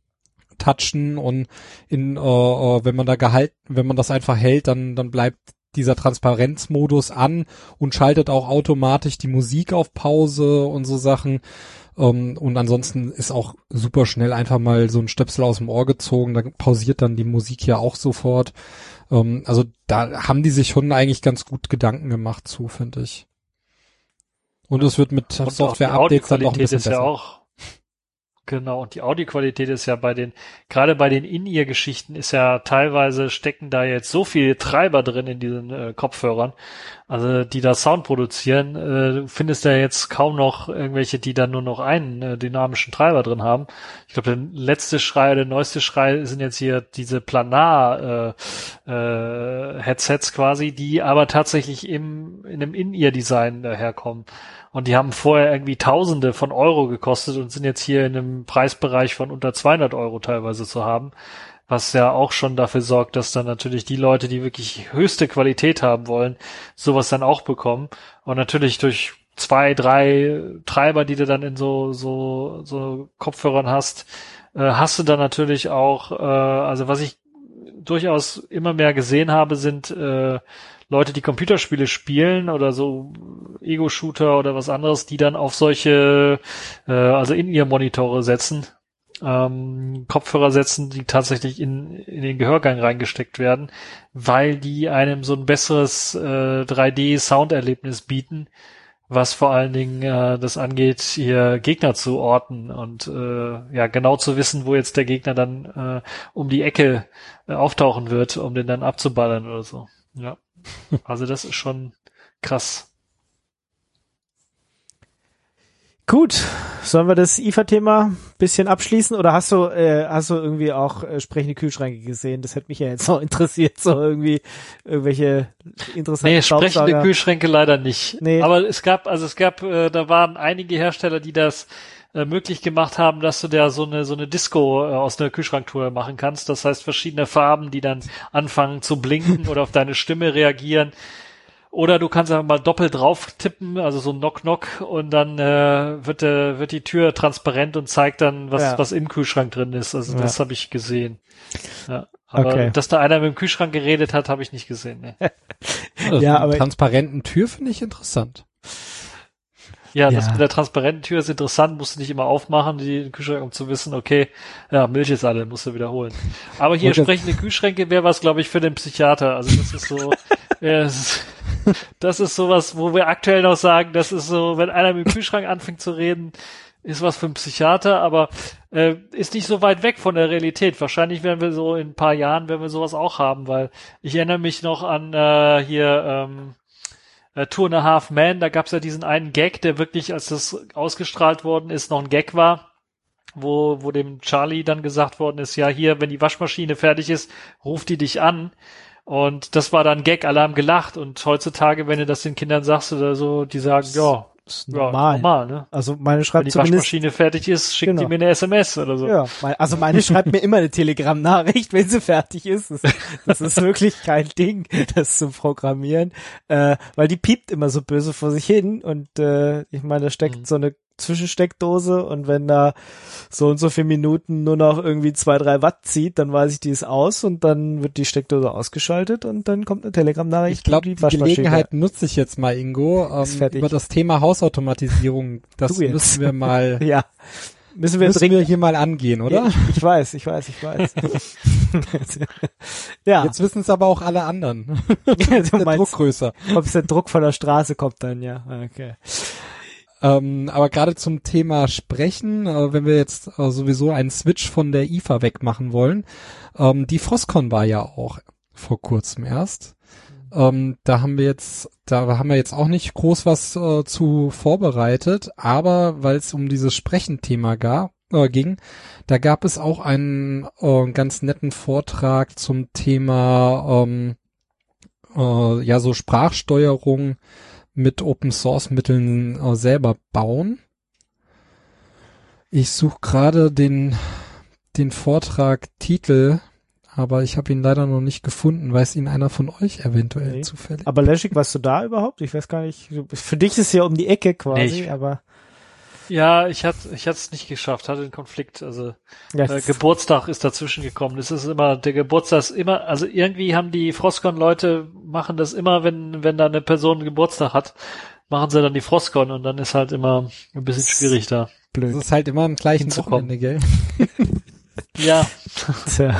Speaker 2: touchen und in äh, wenn man da gehalten, wenn man das einfach hält, dann dann bleibt dieser Transparenzmodus an und schaltet auch automatisch die Musik auf Pause und so Sachen. Um, und ansonsten ist auch super schnell einfach mal so ein Stöpsel aus dem Ohr gezogen, da pausiert dann die Musik ja auch sofort. Um, also da haben die sich schon eigentlich ganz gut Gedanken gemacht zu, finde ich. Und es wird mit Software-Updates dann auch ein bisschen besser. Ja auch
Speaker 5: Genau, und die Audioqualität ist ja bei den, gerade bei den In-Ear-Geschichten ist ja teilweise stecken da jetzt so viele Treiber drin in diesen äh, Kopfhörern, also die da Sound produzieren, äh, du findest ja jetzt kaum noch irgendwelche, die dann nur noch einen äh, dynamischen Treiber drin haben. Ich glaube, der letzte Schrei, der neueste Schrei sind jetzt hier diese Planar äh, äh, Headsets quasi, die aber tatsächlich im in einem In-Ear-Design daherkommen. Und die haben vorher irgendwie Tausende von Euro gekostet und sind jetzt hier in einem Preisbereich von unter zweihundert Euro teilweise zu haben. was ja auch schon dafür sorgt, dass dann natürlich die Leute, die wirklich höchste Qualität haben wollen, sowas dann auch bekommen. Und natürlich durch zwei, drei Treiber, die du dann in so so so Kopfhörern hast, äh, hast du dann natürlich auch, äh, also was ich durchaus immer mehr gesehen habe, sind äh, Leute, die Computerspiele spielen oder so Ego-Shooter oder was anderes, die dann auf solche, äh, also in ihr Monitore setzen, ähm, Kopfhörer setzen, die tatsächlich in in den Gehörgang reingesteckt werden, weil die einem so ein besseres äh, drei D-Sounderlebnis bieten, was vor allen Dingen äh, das angeht, hier Gegner zu orten und äh, ja genau zu wissen, wo jetzt der Gegner dann äh, um die Ecke äh, auftauchen wird, um den dann abzuballern oder so. Ja, also das ist schon krass.
Speaker 4: Gut, sollen wir das I F A-Thema bisschen abschließen oder hast du äh, hast du irgendwie auch äh, sprechende Kühlschränke gesehen? Das hätte mich ja jetzt noch interessiert, so irgendwie irgendwelche interessanten
Speaker 5: Nee, sprechende
Speaker 4: Staubsauger.
Speaker 5: Kühlschränke leider nicht.
Speaker 4: Nee.
Speaker 5: Aber es gab, also es gab, äh, da waren einige Hersteller, die das äh, möglich gemacht haben, dass du da so eine so eine Disco äh, aus einer Kühlschranktour machen kannst. Das heißt verschiedene Farben, die dann anfangen zu blinken oder auf deine Stimme reagieren. Oder du kannst einfach mal doppelt drauf tippen, also so Knock-Knock, und dann äh, wird äh, wird die Tür transparent und zeigt dann, was
Speaker 4: Ja.
Speaker 5: was im Kühlschrank drin ist. Also
Speaker 4: Ja.
Speaker 5: das habe ich gesehen. Ja. Aber
Speaker 4: Okay.
Speaker 5: dass da einer mit dem Kühlschrank geredet hat, habe ich nicht gesehen. Ne.
Speaker 2: Also
Speaker 4: Ja,
Speaker 2: mit
Speaker 4: aber-
Speaker 2: einer transparenten Tür finde ich interessant.
Speaker 5: Ja, das
Speaker 4: Ja.
Speaker 5: mit der transparenten Tür ist interessant, musst du nicht immer aufmachen, die Kühlschrank, um zu wissen, okay, ja, Milch ist alle, musst du wiederholen. Aber hier
Speaker 2: Und das-
Speaker 5: sprechende Kühlschränke wäre was, glaube ich, für den Psychiater. Also das ist so, ja, das ist, das ist sowas, wo wir aktuell noch sagen, das ist so, wenn einer mit dem Kühlschrank anfängt zu reden, ist was für einen Psychiater, aber äh, ist nicht so weit weg von der Realität. Wahrscheinlich werden wir so in ein paar Jahren, werden wir sowas auch haben, weil ich erinnere mich noch an äh, hier ähm, äh, Two and a Half Men, da gab's ja diesen einen Gag, der wirklich, als das ausgestrahlt worden ist, noch ein Gag war, wo wo dem Charlie dann gesagt worden ist, ja hier, wenn die Waschmaschine fertig ist, ruft die dich an. Und das war dann Gag, alle haben gelacht. Und heutzutage, wenn du das den Kindern sagst oder so, die sagen, ja,
Speaker 4: ist
Speaker 5: ja,
Speaker 4: normal.
Speaker 5: normal, ne?
Speaker 4: Also meine
Speaker 5: Wenn
Speaker 4: schreibt
Speaker 5: die
Speaker 4: zumindest
Speaker 5: Waschmaschine fertig ist, schickt
Speaker 4: Genau.
Speaker 5: die mir eine S M S oder so.
Speaker 4: Ja, mein, also meine schreibt mir immer eine Telegram-Nachricht, wenn sie fertig ist. Das, das ist wirklich kein Ding, das zu programmieren, äh, weil die piept immer so böse vor sich hin und äh, ich meine, da steckt
Speaker 5: Mhm.
Speaker 4: so eine Zwischensteckdose und wenn da so und so viele Minuten nur noch irgendwie zwei, drei Watt zieht, dann weiß ich, die ist aus und dann wird die Steckdose ausgeschaltet und dann kommt eine Telegram-Nachricht.
Speaker 2: Ich glaube,
Speaker 4: und
Speaker 2: die
Speaker 4: Waschmaschine
Speaker 2: Gelegenheit nutze ich jetzt mal, Ingo,
Speaker 4: Ist
Speaker 2: ähm,
Speaker 4: fertig.
Speaker 2: über das Thema Hausautomatisierung. Das
Speaker 4: Du jetzt.
Speaker 2: müssen wir mal,
Speaker 4: Ja, müssen wir
Speaker 2: müssen
Speaker 4: dringend.
Speaker 2: wir hier mal angehen, oder?
Speaker 4: Ja, ich, ich weiß, ich weiß, ich weiß. ja,
Speaker 2: Jetzt wissen es aber auch alle anderen.
Speaker 4: du
Speaker 2: Der Druck
Speaker 4: meinst,
Speaker 2: größer.
Speaker 4: ob der Druck von der Straße kommt dann, ja. Okay.
Speaker 2: Ähm, aber gerade zum Thema Sprechen, äh, wenn wir jetzt äh, sowieso einen Switch von der I F A wegmachen wollen, ähm, die Frostcon war ja auch vor kurzem erst. Ähm, da haben wir jetzt, da haben wir jetzt auch nicht groß was äh, zu vorbereitet, aber weil es um dieses Sprechenthema ga, äh, ging, da gab es auch einen äh, ganz netten Vortrag zum Thema ähm, äh, ja so Sprachsteuerung mit Open-Source-Mitteln äh, selber bauen. Ich suche gerade den den Vortrag-Titel, aber ich habe ihn leider noch nicht gefunden. Weiß ihn einer von euch eventuell
Speaker 4: Nee.
Speaker 2: zufällig?
Speaker 4: Aber Leschik, warst du da überhaupt? Ich weiß gar nicht. du- Für dich ist es ja um die Ecke quasi,
Speaker 5: Nee, ich-
Speaker 4: aber
Speaker 5: Ja, ich hatte ich hatte es nicht geschafft, hatte einen Konflikt. Also
Speaker 4: ja,
Speaker 5: äh, Geburtstag ist dazwischen gekommen. Das ist immer, der Geburtstag ist immer, also irgendwie haben die Frostcon-Leute, machen das immer, wenn wenn da eine Person Geburtstag hat, machen sie dann die Frostcon und dann ist halt immer ein bisschen schwierig da.
Speaker 2: Das ist halt immer am gleichen
Speaker 5: hinzukommen.
Speaker 2: Wochenende, gell?
Speaker 5: Ja,
Speaker 4: Tja.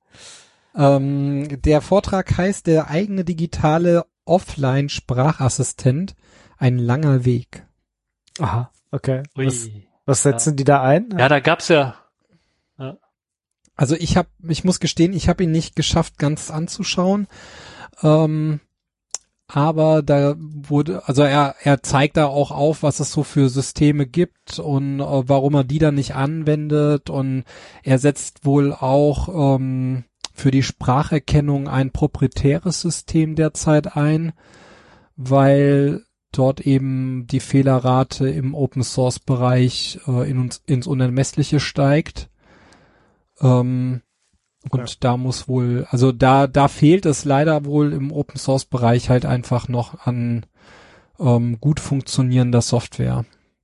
Speaker 2: Ähm, der Vortrag heißt der eigene digitale Offline-Sprachassistent, ein langer Weg.
Speaker 4: Aha, okay. Was,
Speaker 5: ui.
Speaker 4: was setzen die da ein?
Speaker 5: Ja, da gab's ja,
Speaker 2: Also ich habe, ich muss gestehen, ich habe ihn nicht geschafft, ganz anzuschauen. Ähm, aber da wurde, also er, er zeigt da auch auf, was es so für Systeme gibt und äh, warum er die dann nicht anwendet, und er setzt wohl auch ähm, für die Spracherkennung ein proprietäres System derzeit ein, weil dort eben die Fehlerrate im Open-Source-Bereich äh, in uns, ins Unermessliche steigt. Ähm, Und
Speaker 4: ja.
Speaker 2: da muss wohl, also da, da fehlt es leider wohl im Open Source Bereich halt einfach noch an ähm, gut funktionierender Software.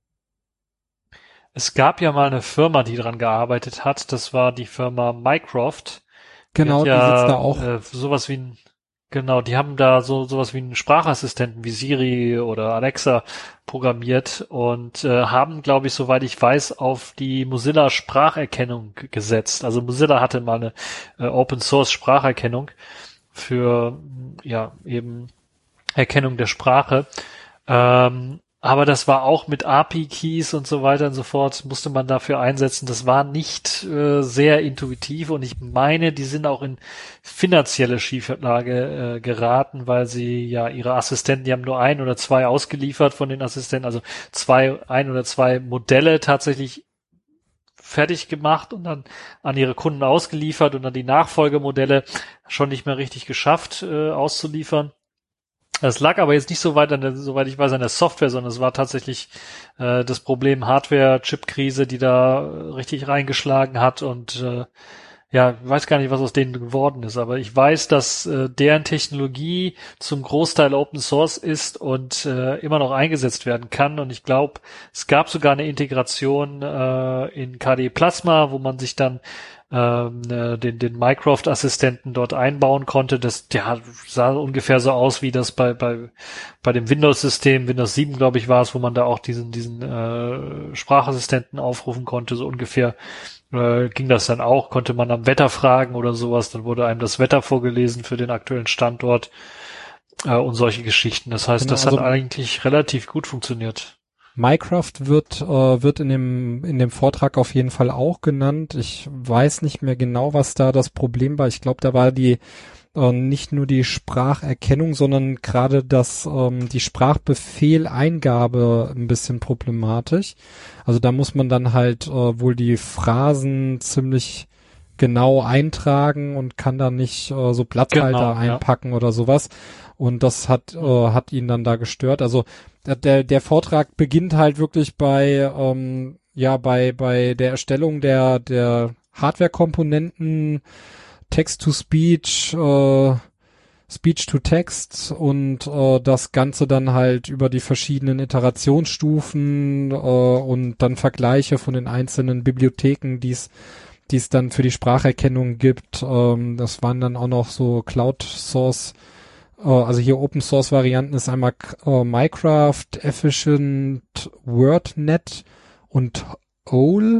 Speaker 5: Es gab ja mal eine Firma, die dran gearbeitet hat. Das war die Firma Mycroft.
Speaker 2: Genau, die,
Speaker 5: die, ja,
Speaker 2: sitzt da auch.
Speaker 5: Äh, sowas wie ein, genau, die haben da so sowas wie einen Sprachassistenten wie Siri oder Alexa programmiert und äh, haben, glaube ich, soweit ich weiß, auf die Mozilla Spracherkennung gesetzt. Also Mozilla hatte mal eine äh, Open Source Spracherkennung für ja eben Erkennung der Sprache. Ähm, aber das war auch mit A P I-Keys und so weiter und so fort, musste man dafür einsetzen. Das war nicht äh, sehr intuitiv und ich meine, die sind auch in finanzielle Schieflage äh, geraten, weil sie ja ihre Assistenten, die haben nur ein oder zwei ausgeliefert von den Assistenten, also zwei, ein oder zwei Modelle tatsächlich fertig gemacht und dann an ihre Kunden ausgeliefert und dann die Nachfolgemodelle schon nicht mehr richtig geschafft äh, auszuliefern. Das lag aber jetzt nicht so weit an der, soweit ich weiß, an der Software, sondern es war tatsächlich äh, das Problem Hardware-Chip-Krise, die da äh, richtig reingeschlagen hat und äh, ja, ich weiß gar nicht, was aus denen geworden ist, aber ich weiß, dass äh, deren Technologie zum Großteil Open Source ist und äh, immer noch eingesetzt werden kann und ich glaube, es gab sogar eine Integration äh, in K D E Plasma, wo man sich dann ähm, äh, den den Mycroft-Assistenten dort einbauen konnte. Das ja, sah ungefähr so aus, wie das bei bei bei dem Windows-System, Windows sieben, glaube ich, war es, wo man da auch diesen diesen äh, Sprachassistenten aufrufen konnte, so ungefähr äh, ging das dann auch, konnte man am Wetter fragen oder sowas, dann wurde einem das Wetter vorgelesen für den aktuellen Standort äh, und solche Geschichten. Das heißt,
Speaker 2: Genau,
Speaker 5: das
Speaker 2: also
Speaker 5: hat eigentlich relativ gut funktioniert.
Speaker 2: Mycroft wird äh, wird in dem in dem Vortrag auf jeden Fall auch genannt. Ich weiß nicht mehr genau, was da das Problem war. Ich glaube, da war die äh, nicht nur die Spracherkennung, sondern gerade das ähm, die Sprachbefehleingabe ein bisschen problematisch. Also da muss man dann halt äh, wohl die Phrasen ziemlich genau eintragen und kann da nicht äh, so Platzhalter
Speaker 5: Genau, ja.
Speaker 2: einpacken oder sowas. Und das hat äh, hat ihn dann da gestört. Also der der Vortrag beginnt halt wirklich bei ähm, ja bei bei der Erstellung der der Hardware-Komponenten, Text-to-Speech, äh, Speech-to-Text und äh, das Ganze dann halt über die verschiedenen Iterationsstufen äh, und dann Vergleiche von den einzelnen Bibliotheken, die es die es dann für die Spracherkennung gibt. Ähm, das waren dann auch noch so Cloud-Source, äh, also hier Open-Source-Varianten ist einmal äh, Mycroft, Efficient, WordNet und O L.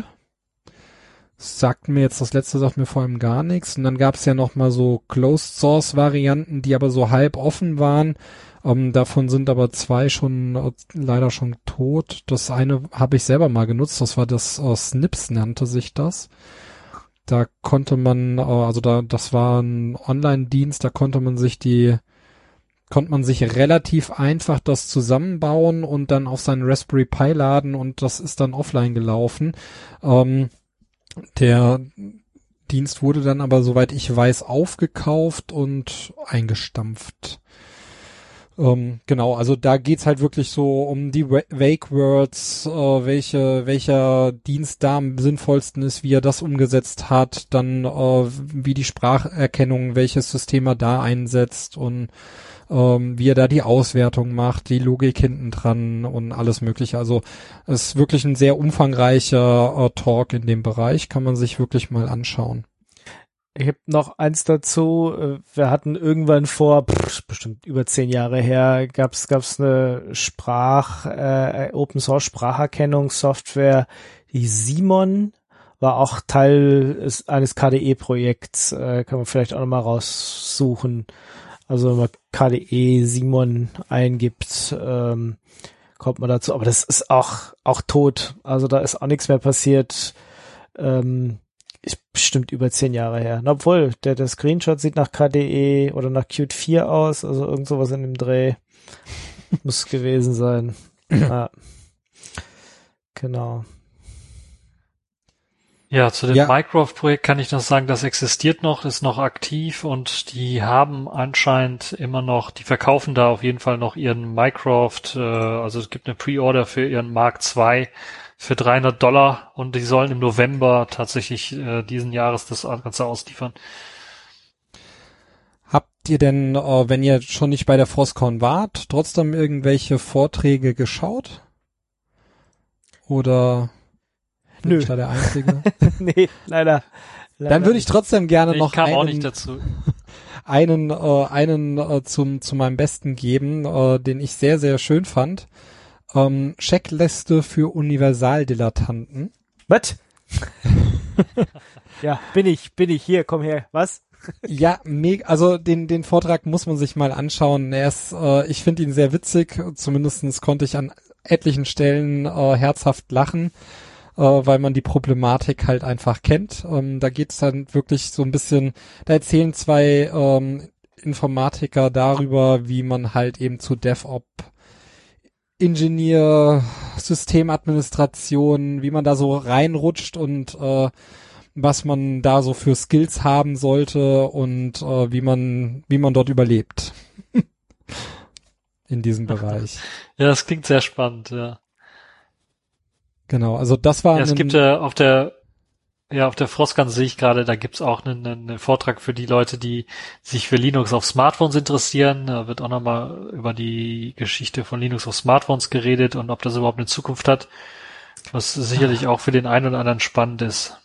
Speaker 2: Sagt mir jetzt, das letzte sagt mir vor allem gar nichts. Und dann gab es ja noch mal so Closed-Source-Varianten, die aber so halb offen waren. Ähm, davon sind aber zwei schon äh, leider schon tot. Das eine habe ich selber mal genutzt. Das war das äh, Snips nannte sich das. Da konnte man, äh, also da, das war ein Online-Dienst, da konnte man sich die, konnte man sich relativ einfach das zusammenbauen und dann auf seinen Raspberry Pi laden und das ist dann offline gelaufen. Ähm, der Dienst wurde dann aber, soweit ich weiß, aufgekauft und eingestampft. Ähm, genau, also da geht's halt wirklich so um die Wake Words, äh, welche, welcher Dienst da am sinnvollsten ist, wie er das umgesetzt hat, dann äh, wie die Spracherkennung, welches System er da einsetzt und ähm, wie er da die Auswertung macht, die Logik hinten dran und alles mögliche. Also es ist wirklich ein sehr umfangreicher äh, Talk in dem Bereich, kann man sich wirklich mal anschauen.
Speaker 4: Ich habe noch eins dazu. Wir hatten irgendwann vor, pff, bestimmt über zehn Jahre her, gab's gab's eine Sprach, äh, Open Source Spracherkennungssoftware, die Simon, war auch Teil eines K D E-Projekts. Äh, kann man vielleicht auch nochmal raussuchen. Also wenn man K D E Simon eingibt, ähm, kommt man dazu. Aber das ist auch auch tot. Also da ist auch nichts mehr passiert. Ähm, ist bestimmt über zehn Jahre her. Na, obwohl, der, der Screenshot sieht nach K D E oder nach Qt vier aus, also irgend sowas in dem Dreh muss gewesen sein. Ja. Genau.
Speaker 5: Ja, zu dem
Speaker 2: Ja.
Speaker 5: Mycroft-Projekt kann ich noch sagen, das existiert noch, ist noch aktiv und die haben anscheinend immer noch, die verkaufen da auf jeden Fall noch ihren Mycroft, äh, also es gibt eine Pre-Order für ihren Mark zwei für dreihundert Dollar und die sollen im November tatsächlich äh, diesen Jahres das Ganze ausliefern.
Speaker 2: Habt ihr denn, äh, wenn ihr schon nicht bei der Frostcon wart, trotzdem irgendwelche Vorträge geschaut? Oder bin
Speaker 4: Nö.
Speaker 2: ich da der Einzige?
Speaker 4: nee, leider. leider
Speaker 2: Dann würde ich trotzdem gerne
Speaker 5: Ich
Speaker 2: noch
Speaker 5: kam
Speaker 2: einen,
Speaker 5: auch nicht dazu.
Speaker 2: einen, äh, einen äh, zum zu meinem Besten geben, äh, den ich sehr, sehr schön fand. Ähm, Checkliste für Universaldilettanten.
Speaker 4: Was? ja, bin ich, bin ich. Hier, komm her. Was?
Speaker 2: Ja, mega, also den den Vortrag muss man sich mal anschauen. Er ist, äh, ich finde ihn sehr witzig. Zumindestens konnte ich an etlichen Stellen äh, herzhaft lachen, äh, weil man die Problematik halt einfach kennt. Ähm, da geht's dann wirklich so ein bisschen, da erzählen zwei ähm, Informatiker darüber, wie man halt eben zu DevOps Ingenieur, Systemadministration, wie man da so reinrutscht und äh, was man da so für Skills haben sollte und äh, wie man wie man dort überlebt in diesem Bereich.
Speaker 5: Ja, das klingt sehr spannend, ja.
Speaker 2: Genau, also das war
Speaker 5: Ja, es
Speaker 2: ein,
Speaker 5: gibt ja auf der Ja, auf der Frostcon sehe ich gerade, da gibt's auch einen, einen Vortrag für die Leute, die sich für Linux auf Smartphones interessieren. Da wird auch nochmal über die Geschichte von Linux auf Smartphones geredet und ob das überhaupt eine Zukunft hat, was sicherlich auch für den einen oder anderen spannend ist.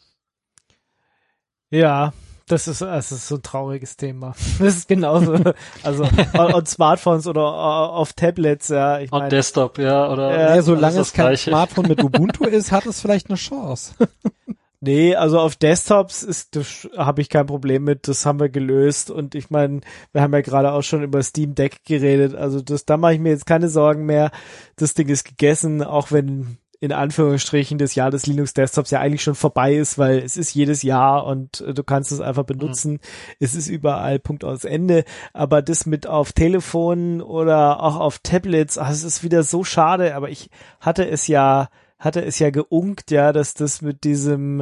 Speaker 4: Ja, das ist, das ist so ein trauriges Thema. Das ist genauso, also on, on Smartphones oder auf Tablets, ja. Ich
Speaker 5: On
Speaker 4: mein,
Speaker 5: Desktop, ja, oder?
Speaker 4: Ja,
Speaker 2: ja, solange
Speaker 5: das
Speaker 2: es kein
Speaker 5: Gleiche.
Speaker 2: Smartphone mit Ubuntu ist, hat es vielleicht eine Chance.
Speaker 4: Nee, also auf Desktops ist, das habe ich kein Problem mit, das haben wir gelöst und ich meine, wir haben ja gerade auch schon über Steam Deck geredet, also das, da mache ich mir jetzt keine Sorgen mehr, das Ding ist gegessen, auch wenn in Anführungsstrichen das Jahr des Linux Desktops ja eigentlich schon vorbei ist, weil es ist jedes Jahr und äh, du kannst es einfach benutzen, mhm. Es ist überall, Punkt aus Ende, aber das mit auf Telefonen oder auch auf Tablets, ach, es ist wieder so schade, aber ich hatte es ja hatte es ja geunkt, ja, dass das mit diesem,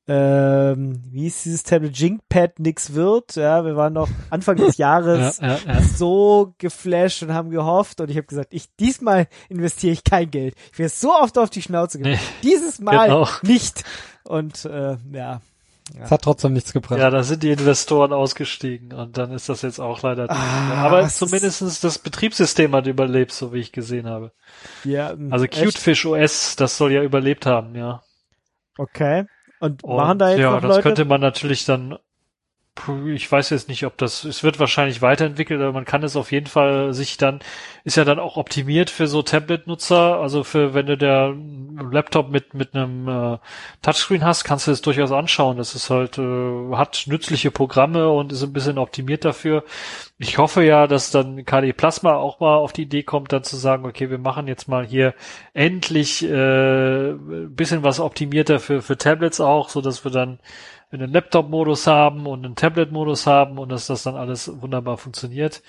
Speaker 4: ähm, wie ist dieses Tablet, Jinkpad nix wird, ja, wir waren noch Anfang des Jahres
Speaker 5: ja, ja, ja.
Speaker 4: so geflasht und haben gehofft und ich habe gesagt, ich diesmal investiere ich kein Geld. Ich werde so oft auf die Schnauze gehen. Nee, dieses Mal
Speaker 5: genau.
Speaker 4: nicht. Und äh, ja.
Speaker 2: Es hat trotzdem nichts gebracht.
Speaker 5: Ja, da sind die Investoren ausgestiegen und dann ist das jetzt auch leider.
Speaker 4: Ah,
Speaker 5: aber zumindestens das Betriebssystem hat überlebt, so wie ich gesehen habe.
Speaker 4: Ja,
Speaker 5: also
Speaker 4: echt?
Speaker 5: Cutefish O S, das soll ja überlebt haben, ja.
Speaker 4: Okay. Und,
Speaker 5: und
Speaker 4: machen da jetzt
Speaker 5: ja,
Speaker 4: noch
Speaker 5: das
Speaker 4: Leute?
Speaker 5: könnte man natürlich dann, ich weiß jetzt nicht, ob das, es wird wahrscheinlich weiterentwickelt, aber man kann es auf jeden Fall sich dann, ist ja dann auch optimiert für so Tablet-Nutzer, also für, wenn du der Laptop mit mit einem äh, Touchscreen hast, kannst du es durchaus anschauen. Das ist halt, äh, hat nützliche Programme und ist ein bisschen optimiert dafür. Ich hoffe ja, dass dann K D Plasma auch mal auf die Idee kommt, dann zu sagen, okay, wir machen jetzt mal hier endlich äh, ein bisschen was optimierter für für Tablets auch, so dass wir dann einen Laptop-Modus haben und einen Tablet-Modus haben und dass das dann alles wunderbar funktioniert.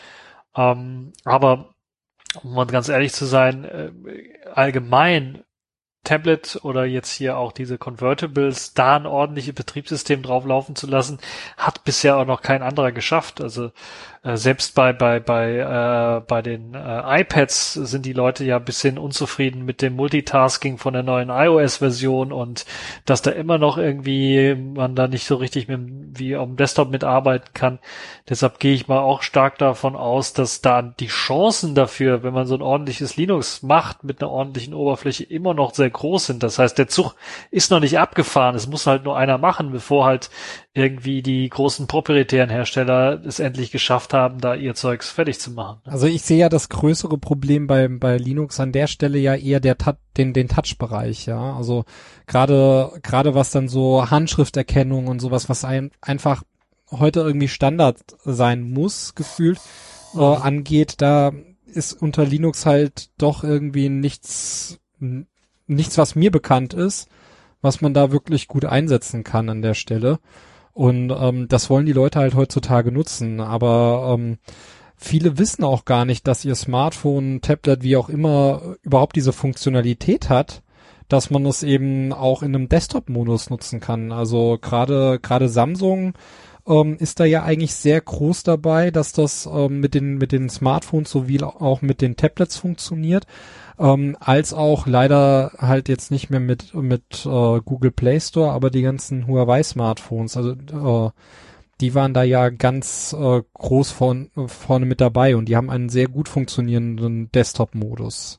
Speaker 5: Ähm, aber um mal ganz ehrlich zu sein, äh, allgemein Tablet oder jetzt hier auch diese Convertibles, da ein ordentliches Betriebssystem drauf laufen zu lassen, hat bisher auch noch kein anderer geschafft. Also äh, selbst bei bei bei äh, bei den äh, iPads sind die Leute ja ein bisschen unzufrieden mit dem Multitasking von der neuen iOS-Version und dass da immer noch irgendwie man da nicht so richtig mit, wie auf dem Desktop mitarbeiten kann. Deshalb gehe ich mal auch stark davon aus, dass da die Chancen dafür, wenn man so ein ordentliches Linux macht mit einer ordentlichen Oberfläche, immer noch sehr groß sind. Das heißt, der Zug ist noch nicht abgefahren. Es muss halt nur einer machen, bevor halt irgendwie die großen proprietären Hersteller es endlich geschafft haben, da ihr Zeugs fertig zu machen.
Speaker 2: Also ich sehe ja das größere Problem bei bei Linux an der Stelle ja eher der den den Touch-Bereich, ja. Also gerade gerade was dann so Handschrifterkennung und sowas, was ein, einfach heute irgendwie Standard sein muss, gefühlt äh, angeht, da ist unter Linux halt doch irgendwie nichts nichts, was mir bekannt ist, was man da wirklich gut einsetzen kann an der Stelle. Und ähm, das wollen die Leute halt heutzutage nutzen. Aber ähm, viele wissen auch gar nicht, dass ihr Smartphone, Tablet, wie auch immer, überhaupt diese Funktionalität hat, dass man es eben auch in einem Desktop-Modus nutzen kann. Also gerade gerade Samsung ähm, ist da ja eigentlich sehr groß dabei, dass das ähm, mit den mit den Smartphones sowie auch mit den Tablets funktioniert, ähm, als auch leider halt jetzt nicht mehr mit mit äh, Google Play Store, aber die ganzen Huawei Smartphones, also äh, die waren da ja ganz äh, groß von, vorne mit dabei und die haben einen sehr gut funktionierenden Desktop-Modus.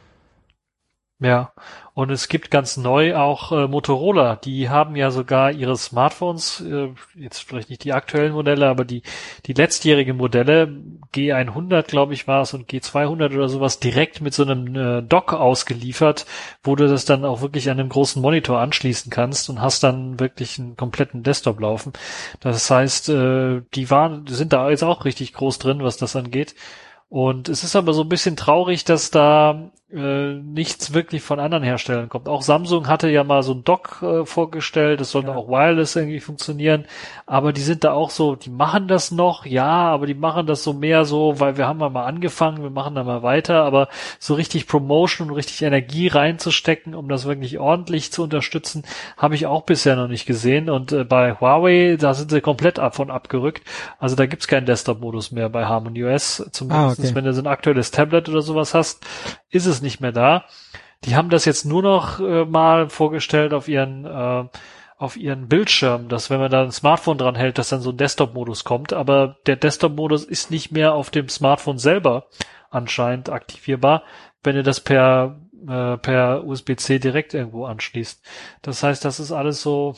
Speaker 5: Ja, und es gibt ganz neu auch äh, Motorola, die haben ja sogar ihre Smartphones, äh, jetzt vielleicht nicht die aktuellen Modelle, aber die die letztjährigen Modelle, G hundert glaube ich war es und G zweihundert oder sowas, direkt mit so einem äh, Dock ausgeliefert, wo du das dann auch wirklich an einem großen Monitor anschließen kannst und hast dann wirklich einen kompletten Desktop laufen. Das heißt, äh, die waren, sind da jetzt auch richtig groß drin, was das angeht. Und es ist aber so ein bisschen traurig, dass da äh, nichts wirklich von anderen Herstellern kommt. Auch Samsung hatte ja mal so ein Dock äh, vorgestellt, das sollte ja auch wireless irgendwie funktionieren, aber die sind da auch so, die machen das noch, ja, aber die machen das so mehr so, weil wir haben mal angefangen, wir machen da mal weiter, aber so richtig Promotion und richtig Energie reinzustecken, um das wirklich ordentlich zu unterstützen, habe ich auch bisher noch nicht gesehen. Und äh, bei Huawei, da sind sie komplett davon abgerückt. Also da gibt's keinen Desktop-Modus mehr bei HarmonyOS, zumindest ah, okay. wenn du so ein aktuelles Tablet oder sowas hast, ist es nicht mehr da. Die haben das jetzt nur noch äh, mal vorgestellt auf ihren äh, auf ihren Bildschirm, dass wenn man da ein Smartphone dran hält, dass dann so ein Desktop-Modus kommt, aber der Desktop-Modus ist nicht mehr auf dem Smartphone selber anscheinend aktivierbar, wenn ihr das per äh, per U S B C direkt irgendwo anschließt. Das heißt, das ist alles so,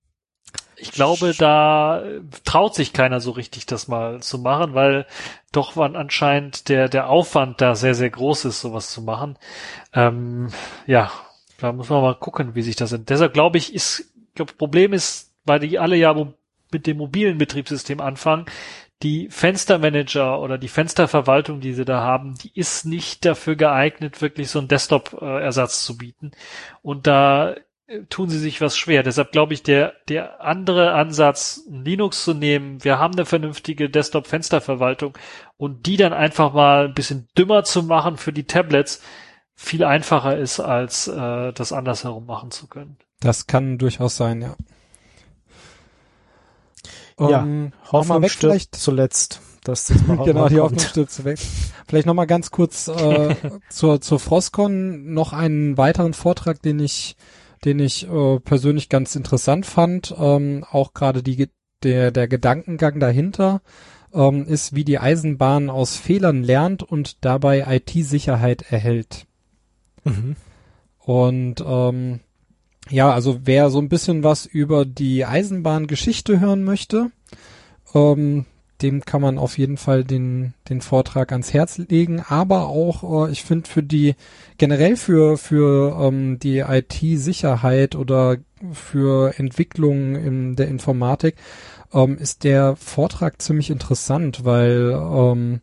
Speaker 5: ich glaube, da traut sich keiner so richtig, das mal zu machen, weil doch wann anscheinend der der Aufwand da sehr, sehr groß ist, sowas zu machen. Ähm, ja, da muss man mal gucken, wie sich das sind. Deshalb glaube ich, ist, ich glaube, Problem ist, weil die alle ja mit dem mobilen Betriebssystem anfangen, die Fenstermanager oder die Fensterverwaltung, die sie da haben, die ist nicht dafür geeignet, wirklich so einen Desktop-Ersatz zu bieten. Und da tun sie sich was schwer. Deshalb glaube ich, der der andere Ansatz, Linux zu nehmen, wir haben eine vernünftige Desktop-Fensterverwaltung und die dann einfach mal ein bisschen dümmer zu machen für die Tablets, viel einfacher ist, als äh, das andersherum machen zu können.
Speaker 2: Das kann durchaus sein, ja.
Speaker 4: Ja, um, Hoffnung weg vielleicht zuletzt. Dass das mal
Speaker 2: genau, die Hoffnung stirbt zuletzt. Vielleicht nochmal ganz kurz äh, zur zur Frostcon noch einen weiteren Vortrag, den ich den ich äh, persönlich ganz interessant fand, ähm, auch gerade die der der Gedankengang dahinter ähm, ist, wie die Eisenbahn aus Fehlern lernt und dabei I T-Sicherheit erhält. Mhm. Und ähm, ja, also wer so ein bisschen was über die Eisenbahngeschichte hören möchte, ähm, dem kann man auf jeden Fall den den Vortrag ans Herz legen, aber auch äh, ich finde für die generell für für ähm, die I T-Sicherheit oder für Entwicklung in der Informatik ähm, ist der Vortrag ziemlich interessant, weil ähm,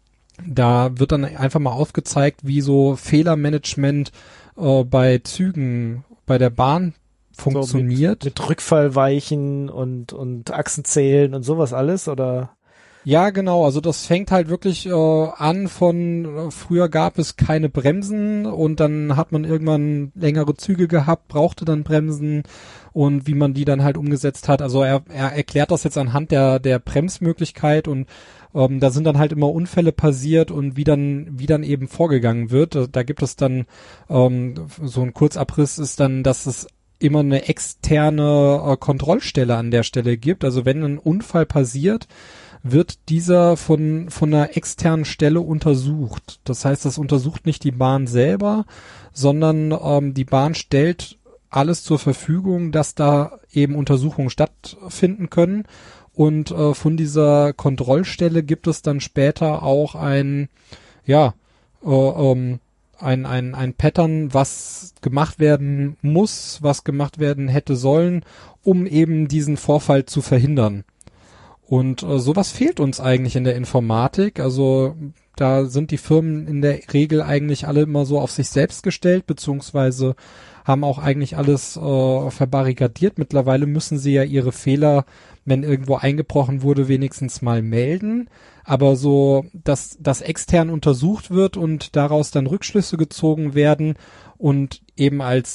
Speaker 2: da wird dann einfach mal aufgezeigt, wie so Fehlermanagement äh, bei Zügen, bei der Bahn funktioniert.
Speaker 4: So mit, mit Rückfallweichen und und Achsenzählen und sowas alles, oder?
Speaker 2: Ja, genau, also das fängt halt wirklich äh, an von, äh, früher gab es keine Bremsen und dann hat man irgendwann längere Züge gehabt, brauchte dann Bremsen und wie man die dann halt umgesetzt hat. Also er, er erklärt das jetzt anhand der der Bremsmöglichkeit und ähm, da sind dann halt immer Unfälle passiert und wie dann wie dann eben vorgegangen wird. Da, da gibt es dann ähm, so ein Kurzabriss ist dann, dass es immer eine externe äh, Kontrollstelle an der Stelle gibt. Also wenn ein Unfall passiert, wird dieser von von einer externen Stelle untersucht. Das heißt, das untersucht nicht die Bahn selber, sondern ähm, die Bahn stellt alles zur Verfügung, dass da eben Untersuchungen stattfinden können. Und äh, von dieser Kontrollstelle gibt es dann später auch ein, ja, äh, ähm, ein, ein, ein Pattern, was gemacht werden muss, was gemacht werden hätte sollen, um eben diesen Vorfall zu verhindern. Und äh, sowas fehlt uns eigentlich in der Informatik. Also da sind die Firmen in der Regel eigentlich alle immer so auf sich selbst gestellt, beziehungsweise haben auch eigentlich alles äh, verbarrikadiert. Mittlerweile müssen sie ja ihre Fehler, wenn irgendwo eingebrochen wurde, wenigstens mal melden. Aber so, dass das extern untersucht wird und daraus dann Rückschlüsse gezogen werden und eben als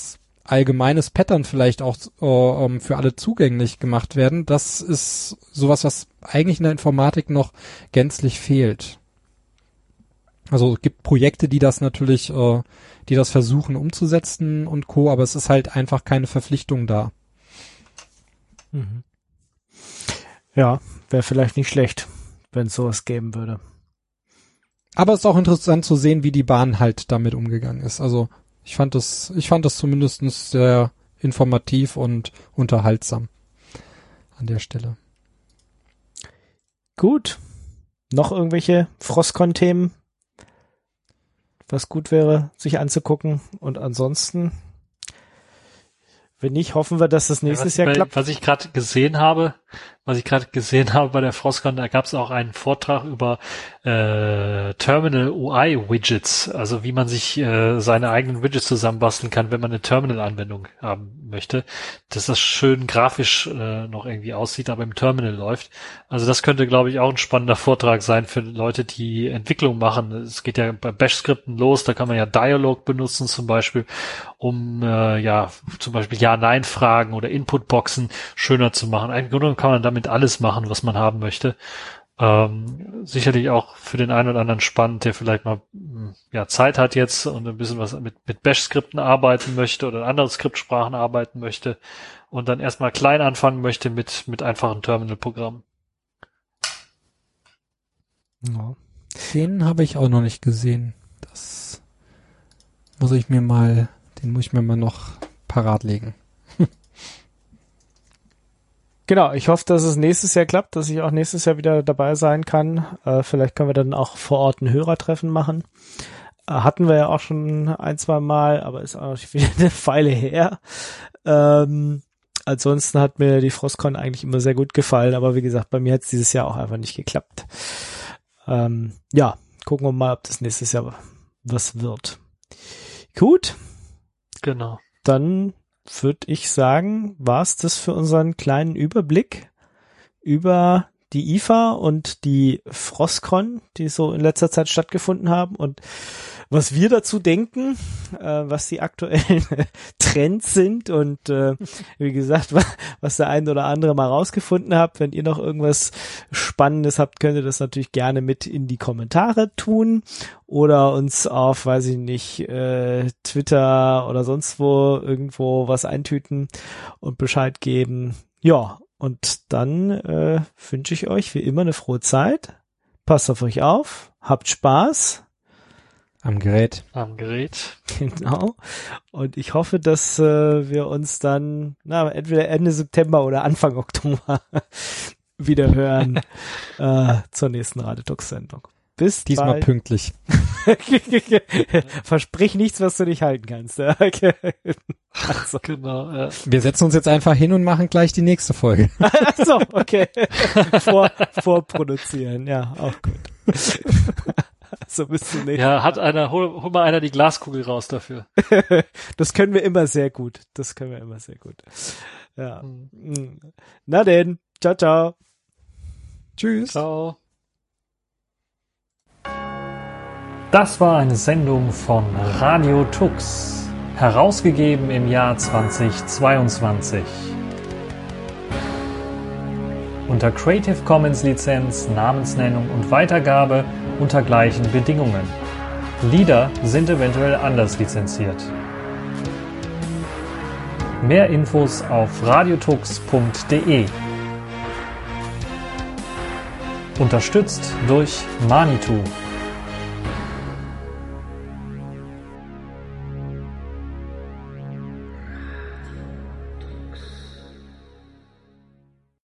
Speaker 2: allgemeines Pattern vielleicht auch äh, für alle zugänglich gemacht werden. Das ist sowas, was eigentlich in der Informatik noch gänzlich fehlt. Also es gibt Projekte, die das natürlich, äh, die das versuchen umzusetzen und Co., aber es ist halt einfach keine Verpflichtung da.
Speaker 4: Mhm. Ja, wäre vielleicht nicht schlecht, wenn es sowas geben würde.
Speaker 2: Aber es ist auch interessant zu sehen, wie die Bahn halt damit umgegangen ist. Also ich fand das, ich fand das zumindest sehr informativ und unterhaltsam an der Stelle.
Speaker 4: Gut. Noch irgendwelche Frostcon-Themen, was gut wäre, sich anzugucken? Und ansonsten, wenn nicht, hoffen wir, dass das nächstes
Speaker 5: ja, was
Speaker 4: Jahr
Speaker 5: bei,
Speaker 4: klappt.
Speaker 5: Was ich gerade gesehen habe, was ich gerade gesehen habe bei der Frostcon, da gab es auch einen Vortrag über äh, Terminal U I-Widgets, also wie man sich äh, seine eigenen Widgets zusammenbasteln kann, wenn man eine Terminal-Anwendung haben möchte, dass das schön grafisch äh, noch irgendwie aussieht, aber im Terminal läuft. Also das könnte, glaube ich, auch ein spannender Vortrag sein für Leute, die Entwicklung machen. Es geht ja bei Bash-Skripten los, da kann man ja Dialog benutzen zum Beispiel, um äh, ja zum Beispiel Ja-Nein-Fragen oder Input-Boxen schöner zu machen. Im Grunde kann man damit alles machen, was man haben möchte. Ähm, sicherlich auch für den einen oder anderen spannend, der vielleicht mal ja Zeit hat jetzt und ein bisschen was mit, mit Bash-Skripten arbeiten möchte oder in anderen Skriptsprachen arbeiten möchte und dann erstmal klein anfangen möchte mit, mit einfachen Terminal-Programmen.
Speaker 2: Ja. Den habe ich auch noch nicht gesehen. Das muss ich mir mal, den muss ich mir mal noch parat legen.
Speaker 4: Genau, ich hoffe, dass es nächstes Jahr klappt, dass ich auch nächstes Jahr wieder dabei sein kann. Äh, vielleicht können wir dann auch vor Ort ein Hörertreffen machen. Äh, hatten wir ja auch schon ein, zwei Mal, aber ist auch wieder eine Weile her. Ähm, ansonsten hat mir die Frostcon eigentlich immer sehr gut gefallen, aber wie gesagt, bei mir hat es dieses Jahr auch einfach nicht geklappt. Ähm, ja, gucken wir mal, ob das nächstes Jahr was wird. Gut.
Speaker 5: Genau.
Speaker 4: Dann würde ich sagen, war's das für unseren kleinen Überblick über die I F A und die Frostcon, die so in letzter Zeit stattgefunden haben und was wir dazu denken, äh, was die aktuellen Trends sind und äh, wie gesagt, was, was der ein oder andere mal rausgefunden habt. Wenn ihr noch irgendwas Spannendes habt, könnt ihr das natürlich gerne mit in die Kommentare tun oder uns auf, weiß ich nicht, äh, Twitter oder sonst wo irgendwo was eintüten und Bescheid geben. Ja, und dann äh, wünsche ich euch wie immer eine frohe Zeit. Passt auf euch auf, habt Spaß.
Speaker 2: Am Gerät.
Speaker 5: Am Gerät.
Speaker 4: Genau. Und ich hoffe, dass äh, wir uns dann na, entweder Ende September oder Anfang Oktober wieder hören äh, zur nächsten Radiotux-Sendung. Bis
Speaker 2: Diesmal
Speaker 4: bald.
Speaker 2: pünktlich.
Speaker 4: Versprich nichts, was du nicht halten kannst. Okay. Also.
Speaker 5: Genau. Ja.
Speaker 2: Wir setzen uns jetzt einfach hin und machen gleich die nächste Folge.
Speaker 4: Ach so, okay. Vor, vorproduzieren, ja, auch gut. So bist du nicht.
Speaker 5: Ja, hat einer, hol, hol mal einer die Glaskugel raus dafür.
Speaker 4: Das können wir immer sehr gut. Das können wir immer sehr gut. Ja.
Speaker 5: Hm.
Speaker 4: Na denn. Ciao, ciao.
Speaker 2: Tschüss.
Speaker 5: Ciao. Das war eine Sendung von Radio Tux, herausgegeben im Jahr zweitausendzweiundzwanzig. Unter Creative Commons Lizenz, Namensnennung und Weitergabe unter gleichen Bedingungen. Lieder sind eventuell anders lizenziert. Mehr Infos auf radiotux punkt de. Unterstützt durch Manitou.